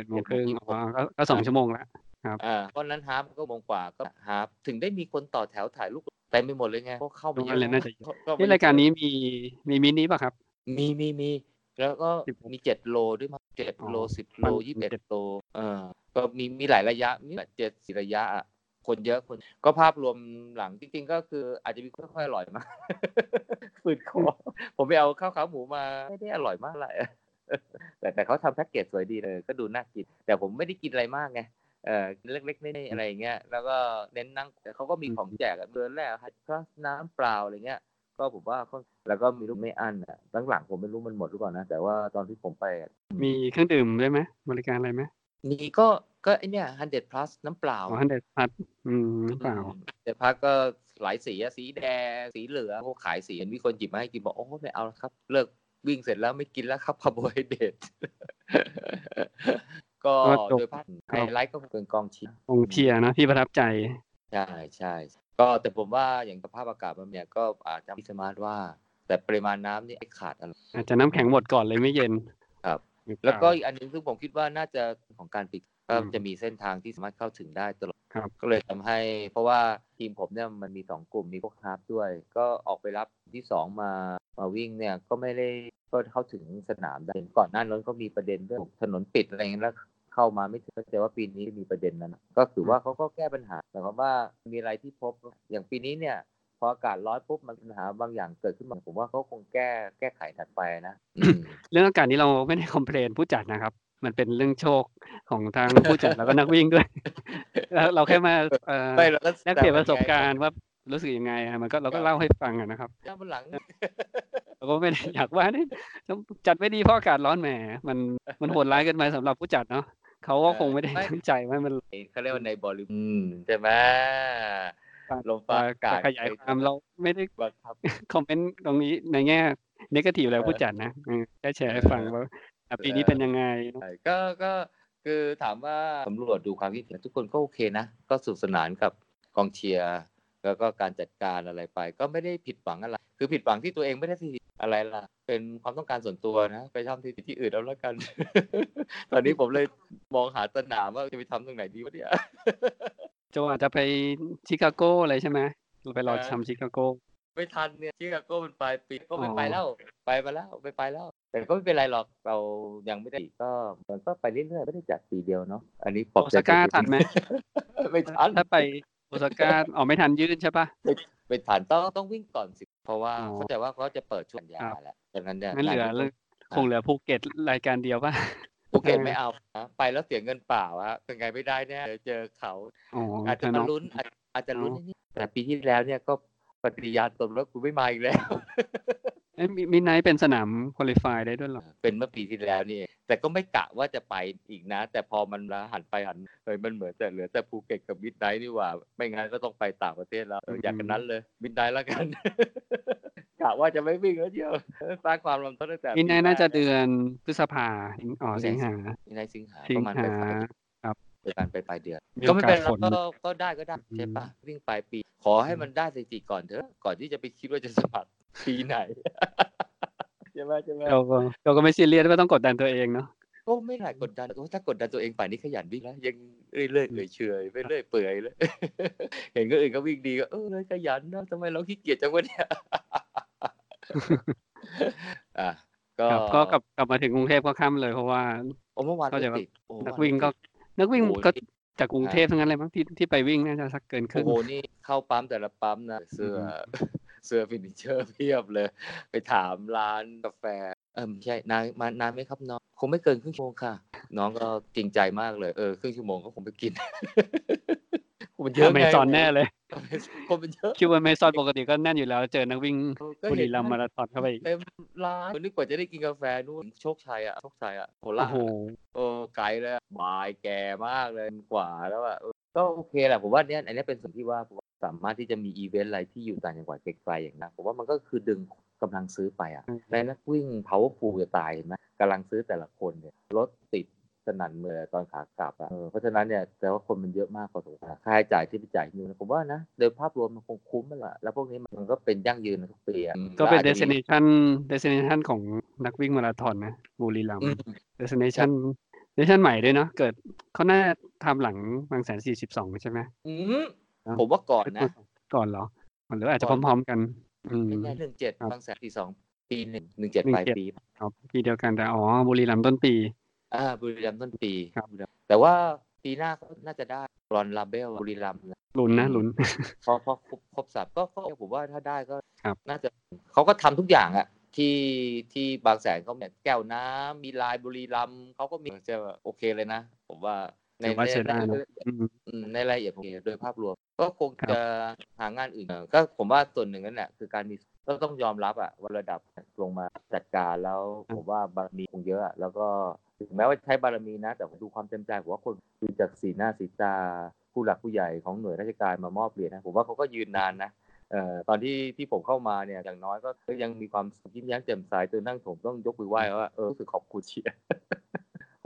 7:30ก็2 ชั่วโมงแล้วครับเพราะนั้นฮาล์ฟก็1 โมงกว่าก็ฮาล์ฟถึงได้มีคนต่อแถวถ่ายรูปเต็มไปหมดเลยไงพวกเข้ามาเยอะเลยน่าจะนี่รายการนี้มีมินิป่ะครับมีแล้วก็มี7 โลด้วยมั้ง7 โล 10 โล 21 โลก็มีหลายระยะมีแบบ7-4 ระยะคนเยอะคนก็ภาพรวมหลังจริงๆก็คืออาจจะมีค่อยๆอร่อยมากฝืดคอผมไปเอาข้าวขาหมูมาไม่ได้อร่อยมากเลยแต่เขาทำแพ็กเกจสวยดีเลยก็ดูน่ากินแต่ผมไม่ได้กินอะไรมากไงเล็กๆนี่อะไรอย่างเงี้ยแล้วก็เน้นนั่งเขาก็มีของแจกเดือนแรกก็น้ำเปล่าอะไรเงี้ยก็ผมว่าแล้วก็มีลูกไม่อั้นหลังๆผมไม่รู้มันหมดหรือเปล่านะแต่ว่าตอนที่ผมไปมีเครื่องดื่มด้วยไหมบริการอะไรไหมมีก็ไอเนี่ย100 plus น้ำเปล่า 100 plus น้ำเปล่า 100 plus ก็หลายสีสีแดงสีเหลืองเขาขายสีมีคนหยิบมาให้กินบอกโอ้ไม่เอาแล้วครับเลิกวิ่งเสร็จแล้วไม่กินแล้วครับคาร์โบไฮเดรตก็ก็จบโดยภาพไฮไลท์ก็เป็นกองเชียร์กองเชียร์นะที่ประทับใจใช่ใช่ก็แต่ผมว่าอย่างสภาพอากาศแบบเนี้ยก็อาจจะไม่สามารถว่า แต่ปริมาณน้ำนี่ไม่ขาดอะไรอาจจะน้ำแข็งหมดก่อนเลยไม่เย็นครับหรือเปแล้วล่าก็อีกอันหนึงซึ่งผมคิดว่าน่าจะของการปิดก็อืมจะมีเส้นทางที่สามารถเข้าถึงได้ตลอดครับก็เลยทำให้ เพราะว่าทีมผมเนี่ยมันมี2กลุ่มมีพวกฮาล์ฟด้วย ก็ออกไปรับที่2มาวิ่งเนี่ยก็ไม่ได้ก็เข้าถึงสนามได้ก่อนหน้านั้นก็มีประเด็นเรื่องถนนปิดอะไรอย่างเงี้ยแล้วเข้ามาไม่ถึงแต่ว่าปีนี้มีประเด็นนั้นก็ถือว่าเขาก็แก้ปัญหาแต่ว่ามีอะไรที่พบอย่างปีนี้เนี่ยพออากาศร้อนปุ๊บมันปัญหาบางอย่างเกิดขึ้นมาผมว่าเขาคงแก้ไขถัดไปนะเรื่องอากาศนี้เราไม่ได้คอมเพลนผู้จัดนะครับ มันเป็นเรื่องโชคของทางผู้จัดแล้วก็นักวิ่งด้วย แล้วเราแค่มาไม่เราก็แลกเปลี่ยนประสบการณ์ว่ารู้สึกยังไงอะมันก็เราก็เล่าให้ฟังอะนะครับบนหลังเราก็ไม่ได้อยากว่านี่จัดไม่ดีเพราะอากาศร้อนแหมมันโหดร้ายเกินไปสำหรับผู้จัดเนาะเขาก็คงไม่ได้ตั้งใจว่ามันเขาเรียกว่าในบริบทใช่ไหมลมฟ้าอากาศขยายความเราไม่ได้บังคับคอมเมนต์ตรงนี้ในแง่เนกาทีฟแล้วผู้จัดนะแค่แชร์ให้ฟังว่าปีนี้เป็นยังไงเนอะก็คือถามว่าสำรวจดูความคิดเห็นทุกคนก็โอเคนะก็สนุกสนานกับกองเชียร์แล้วก็การจัดการอะไรไป ก็ไม่ได้ผิดหวังอะไรคือผิดหวังที่ตัวเองไม่ได้ที่อะไรล่ะเป็นความต้องการส่วนตัวนะไปทำที่อื่นเอาแล้วกัน ตอนนี้ผมเลยมองหาสนามว่าจะไปทำตรงไหนดีวะเนี่ยโจอาจจะไปชิคาโกอะไรใช่ไหมเราไปรอทำชิคาโกไม่ทันเนี่ยชิคาโก้มันปลายปีก็ไม่อ๋อไปแล้วไปมาแล้วไม่ไปแล้ว แต่ก็ไม่เป็นไรหรอกเรายังไม่ได้ก็มันก็ไปเรื่อยๆไม่ได้จัดปีเดียวเนาะอันนี้ปลอบโอใจซาก้าตัวเองทันไหมไม่ทันถ้าไปโอซาก้าอ๋อไม่ทันยื่นใช่ปะไม่ทันต้องวิ่งก่อนสิเพราะว่าอ๋อเข้าใจว่าเขาจะเปิดช่วงกันยาครับแหละดังนั้นเนี่ยงั้นเหลือการที่คงเหลือภูเก็ตรายการเดียวป่ะภูเก็ตไม่เอานะไปแล้วเสียเงินเปล่าฮะเป็นไงไม่ได้แน่เจอเขาอ๋ออาจจะแต่มาน้องลุ้นอาจจะลุ้นอ๋อนิดๆแต่ปีที่แล้วเนี่ยก็ปฏิญาณตนว่ากูไม่มาอีกแล้วเอ้ยมิดไนท์เป็นสนามคุริฟายได้ด้วยเหรอเป็นเมื่อปีที่แล้วนี่เองแต่ก็ไม่กะว่าจะไปอีกนะ แต่พอมันหันไปหันมันเหมือนแต่เหลือแต่ภูเก็ตกับมิดไนท์นี่หว่า ไม่งั้นก็ต้องไปต่างประเทศแล้วอยากกันนั้นเลยมิดไนท์แล้วกัน กะว่าจะไม่วิ่งแล้วเดียวสร้างความรำคาญตั้งแต่มิดไนท์น่าจะเดือนพฤษภาสิงหามิดไนท์สิงหาสิปงระมาณหาปลายครับประมาณปลายเดือนมีก็ไม่เป็นไรโอกาสฝนก็ได้ใช่ปะวิ่งปลายปี ขอให้มันได้สถิติก่อนเถอะก่อนที่จะไปคิดว่าจะสมัครปีไหน ใช่ไหมเราก็ไม่ซีเรียสว่าต้องกดดันตัวเองเนาะก็ไม่ได้กดดันถ้ากดดันตัวเองป่านนี้ขยันวิ่งแล้วยังเรื่อยๆเฉยๆไปเรื่อยเปื่อยเลย เห็นคนอื่นก็วิ่งดีก็เลยขยันนะทำไมเราขี้เกียจจังวะเนี่ย อ่ะก็ครับก็กลับมาถึงกรุงเทพก็ค่ำเลยเพราะว่าเมื่อวานเข้าใจว่าติดโอ้นักวิ่งก็นี่จากกรุงเทพทั้งนั้นเลยมั้งที่ไปวิ่งน่าจะสักเกินครึ่โอ้งโหนี่เข้าปั๊มแต่ละปั๊มนะเสื้อฟินิชเชอร์เพียบเลย ไปถามร้านกาแฟไม่ใช่นานไหมครับน้องคงไม่เกินครึ่งชั่วโมงค่ะ น้องก็จริงใจมากเลยครึ่งชั่วโมงก็คงไปกิน มันเยอะอเมไงซอนแน่เลยคนมันเยอะคิวอเมซอนปกติก็แน่นอยู่แล้วเจอนักวิ่งก็บุเห็รีนรัมย์มาราธอนเข้าไปอีกเต็มร้านนึกว่าจะได้กินกาแฟนู่นโชคชัยโคโอ้ราชโหไกลเลยอะบ่ายแก่มากเลยกว่าแล้วอะก็โอเคแหละผมว่าเนี่ยอันนี้เป็นส่วนที่ว่าผมสามารถที่จะมีอีเวนต์อะไรที่อยู่ต่างจังหวัดไกลๆอย่างนั้นผมว่ามันก็คือดึงกำลังซื้อไปอ่ะอืมในนักวิ่ง powerful จะตายเห็นไหมกำลังซื้อแต่ละคนเนี่ยรถติดสนั่นเมืองตอนขากลับอ่ะเพราะฉะนั้นเนี่ยแต่ว่าคนมันเยอะมากพอสมควรค่าใช้จ่ายที่ไปจ่ายนู่นผมว่านะโดยภาพรวมมันคงคุ้มมันแหละแล้วพวกนี้มันก็เป็นยั่งยืนทุกปีอ่ะก็เป็นแล้วอาจจะมี destination ของนักวิ่งมาราธอนนะบุรีรัมย์ destination ใหม่ด้วยเนาะเกิดเขาน่าทำหลังบางแสน42ใช่ไหมอืมผมว่าก่อนนะก่อนเหรอหรืออาจจะพร้อมๆกันไม่แน่17 ครับบางแสน42 ปี17ปลายปีครับปีเดียวกันแต่บุรีรัมย์ต้นปีบุรีรัมย์ต้นปีครับแต่ว่าปีหน้าก็น่าจะได้รอนลาเบลบุรีรัมย์นะลุ้นนะลุ้นเพราะครบสับก็ผมว่าถ้าได้ก็ครับน่าจะเขาก็ทำทุกอย่างอะที่บางแสนเขาเนี่ยแก้วน้ำมีลายบุรีรัมย์เขาก็มีจะโอเคเลยนะ ผมว่าในถือว่าใช้ได้นะในรายละเอียดโอเคโดยภาพรวมก็คงครับจะหางานอื่นก็ผมว่าส่วนหนึ่งนั่นแหละคือการมีต้องยอมรับอะว่าระดับลงมาจัดการแล้วผมว่าบารมีคงเยอะอะแล้วก็ถึงแม้ว่าใช้บารมีนะ แต่ผมดูความเต็มใจผมว่าคนดูจากสีหน้าสีตาผู้หลักผู้ใหญ่ของหน่วยราชการมามอบเหรียญนะผมว่าเขาก็ยืนนานนะตอนที่ผมเข้ามาเนี่ยอย่างน้อยก็ยังมีความยิ้มแย้มแจ่มใสจนนั่งผมต้องยกมือไหว้ว่ารู้สึกขอบคุณเชียร์ ผ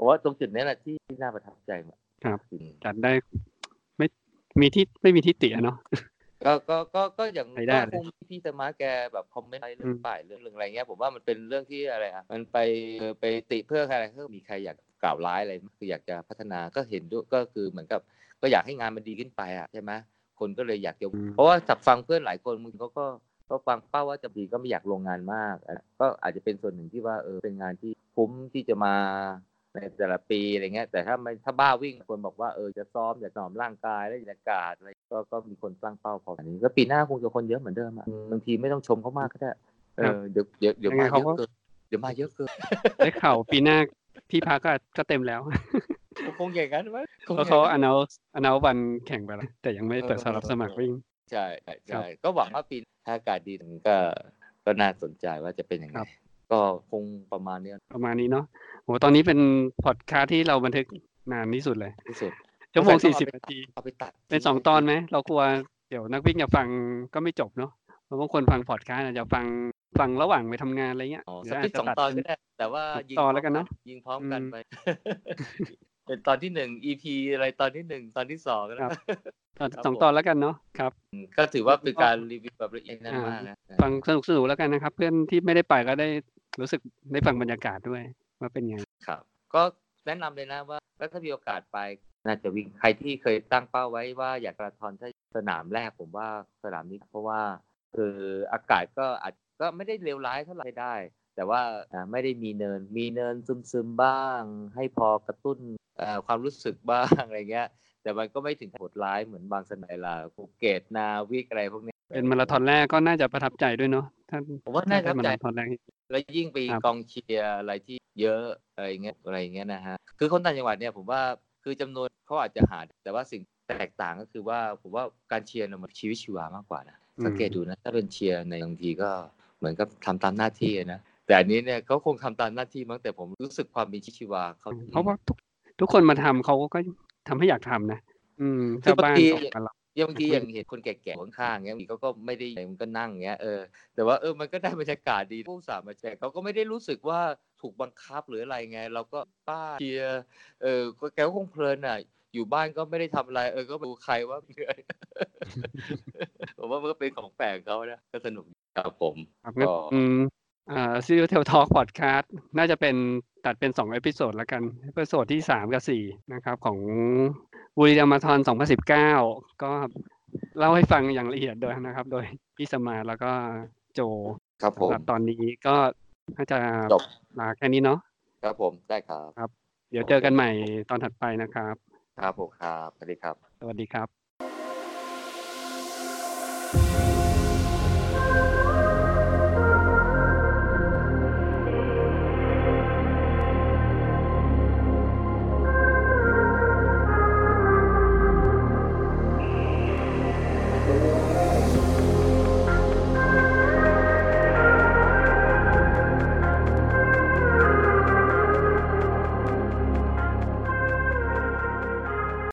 ผมว่าตรงจุดนี้แหละที่น่าประทับใจมากครับอืมจัดได้ไม่ไม่มีที่ติเนาะก็อย่างใช้ได้ก็เลคยงพี่สมาร์ทแกแบบคอมเมนต์เรื่อืองมป้ายเรื่องอะไรเงี้ยผมว่ามันเป็นเรื่องที่อะไรอ่ะมันไปติเพื่ออะไรก็มีใครอยากกล่าวร้ายอะไรคืออยากจะพัฒนาก็เห็นด้วยก็คือเหมือนกับก็อยากให้งานมันดีขึ้นไปอ่ะใช่ไหมคนก็เลยอยากจะอืมเพราะว่าจากฟังเพื่อนหลายคนมึงเขาก็ฟังเป้าว่าจะดีก็ไม่อยากลงงานมากก็อาจจะเป็นส่วนหนึ่งที่ว่าเป็นงานที่คุ้มที่จะมาในแต่ละปีอะไรเงี้ยแต่ถ้าบ้าวิ่งคนบอกว่าจะซ้อมอยากหนอมร่างกายแล้วอยากอากาศอะไรก็มีคนตั้งเป้าพอแบบนี้ก็ปีหน้าคงจะคนเยอะเหมือนเดิมอ่ะบางทีไม่ต้องชมเขามากก็ได้ครับเดี๋ยวยังไงมาเขาเยอะก็เกินเดี๋ยวมาเยอะเกินได้ข่าวปีหน้าที่พักก็เต็มแล้วคงอย่างนั้นมั้งคงเพราะอย่าเขางนั้น announce วันแข่งไปแล้ว แต่ยังไม่เปิดรับสมัครวิ่งใช่ครัใช่บก็หวังว่าปีถ้าอากาศดีก็น่าสนใจว่าจะเป็นยังคไงรับก็คงประมาณเนี้ยประมาณนี้เนาะโหตอนนี้เป็นพอดคาสต์ที่เราบันทึกนานที่สุดเลยที่สุดชั่วโมงสงสัยต้อง 40 นาทีเอาไปตัดเป็นทิ้ง 2 ตอนไหม เรากลัวเดี๋ยวนักวิ่งจะฟังก็ไม่จบเนาะเพราะบางคนฟังพอดคาสต์อาจจะฟังระหว่างไปทำงานอะไรเงี้ยอ๋อหรืสออาปิจดจะ 2 ตัดตอนเป็ก็นได้ แต่ว่า 6 ยิงตอนพร้แล้อวมกันกัเนาะยิงพร้อมอืกันมไป เป็นตอนที่ 1 EP อะไรตอนที่ 1 ตอนที่ 2 ก็คได้รับครับ 2 ผตอมนแล้วกันเนาะครับก็ถือว่าเป็นก็การรีวิวแบบละเอียดนั่นอ่ามากนะฟังสนุกๆแล้วกันนะครับ เพื่อนที่ไม่ได้ไปก็ได้รู้สึกได้ฟังบรรยากาศด้วยว่าเป็นไงครับ ก็แนะนำเลยนะว่าถ้ามีโอกาสไปน่าจะวิ่งใครที่เคยตั้งเป้าไว้ว่าอยากมาราธอนถ้าสนามแรกผมว่าสนามนี้เพราะว่าคืออากาศก็ไม่ได้เลวร้ายเท่าไหร่ได้ แต่ว่าไม่ได้มีเนินซึมๆบ้าง ให้พอกระตุ้นความรู้สึกบ้าง อะไรเงี้ย แต่มันก็ไม่ถึงโหดร้ายเหมือนบางสนามภูเก็ตนาวิกอะไรพวกนี้เป็นมาราธอนแรกก็น่าจะประทับใจด้วยเนาะถ้าผมว่าน่าประทับใจได้มาราธอนแรกแล้วยิ่งไปครับกองเชียร์อะไรที่เยอะอะไรเงี้ยนะฮะคือคนต่างจังหวัดเนี่ยผมว่าคือจำนวนเขาอาจจะหาแต่ว่าสิ่งแตกต่างก็คือว่าผมว่าการเชียร์มันชีวิตชีวามากกว่านะสังเกตดูนะถ้าเป็นเชียร์ในบางทีก็เหมือนกับทำตามหน้าที่นะแต่อันนี้เนี่ยเขาคงทำตามหน้าที่มั้งแต่ผมรู้สึกความมีชีวิตชีวาเขาเพราะว่าทุกคนมาทำเขาก็ทำให้อยากทำนะชาวบ้านส่งมาเราบางทีอย่างเห็นคนแก่ๆข้างๆเงี้ยเขาก็ไม่ได้มันก็นั่งเงี้ยแต่ว่ามันก็ได้บรรยากาศดีผู้สามาแจกเขาก็ไม่ได้รู้สึกว่าถูกบังคับหรืออะไรไงเราก็ป้าเชียร์ก็แกก็คงเพลินอ่ะอยู่บ้านก็ไม่ได้ทำอะไรก็ดูใครว่าเหนื่อย ผมว่ามันก็เป็นของแปลกเขานะก็สนุกครับผมครับงั้นZero Tail Talk Podcast น่าจะเป็นตัดเป็น2เอพิโซดแล้วกันเอพิโซดที่3กับ4นะครับของบุรีรัมย์มาราธอน2019ก็เล่าให้ฟังอย่างละเอียดโดยนะครับโดยพี่สมาร์ทแล้วก็โจครับผมสำหรับตอนนี้ก็น่าจะจบลาแค่นี้เนาะครับผมได้ครับครับ เดี๋ยวเจอกันใหม่ตอนถัดไปนะครับครับผมครับสวัสดีครับสวัสดีครับ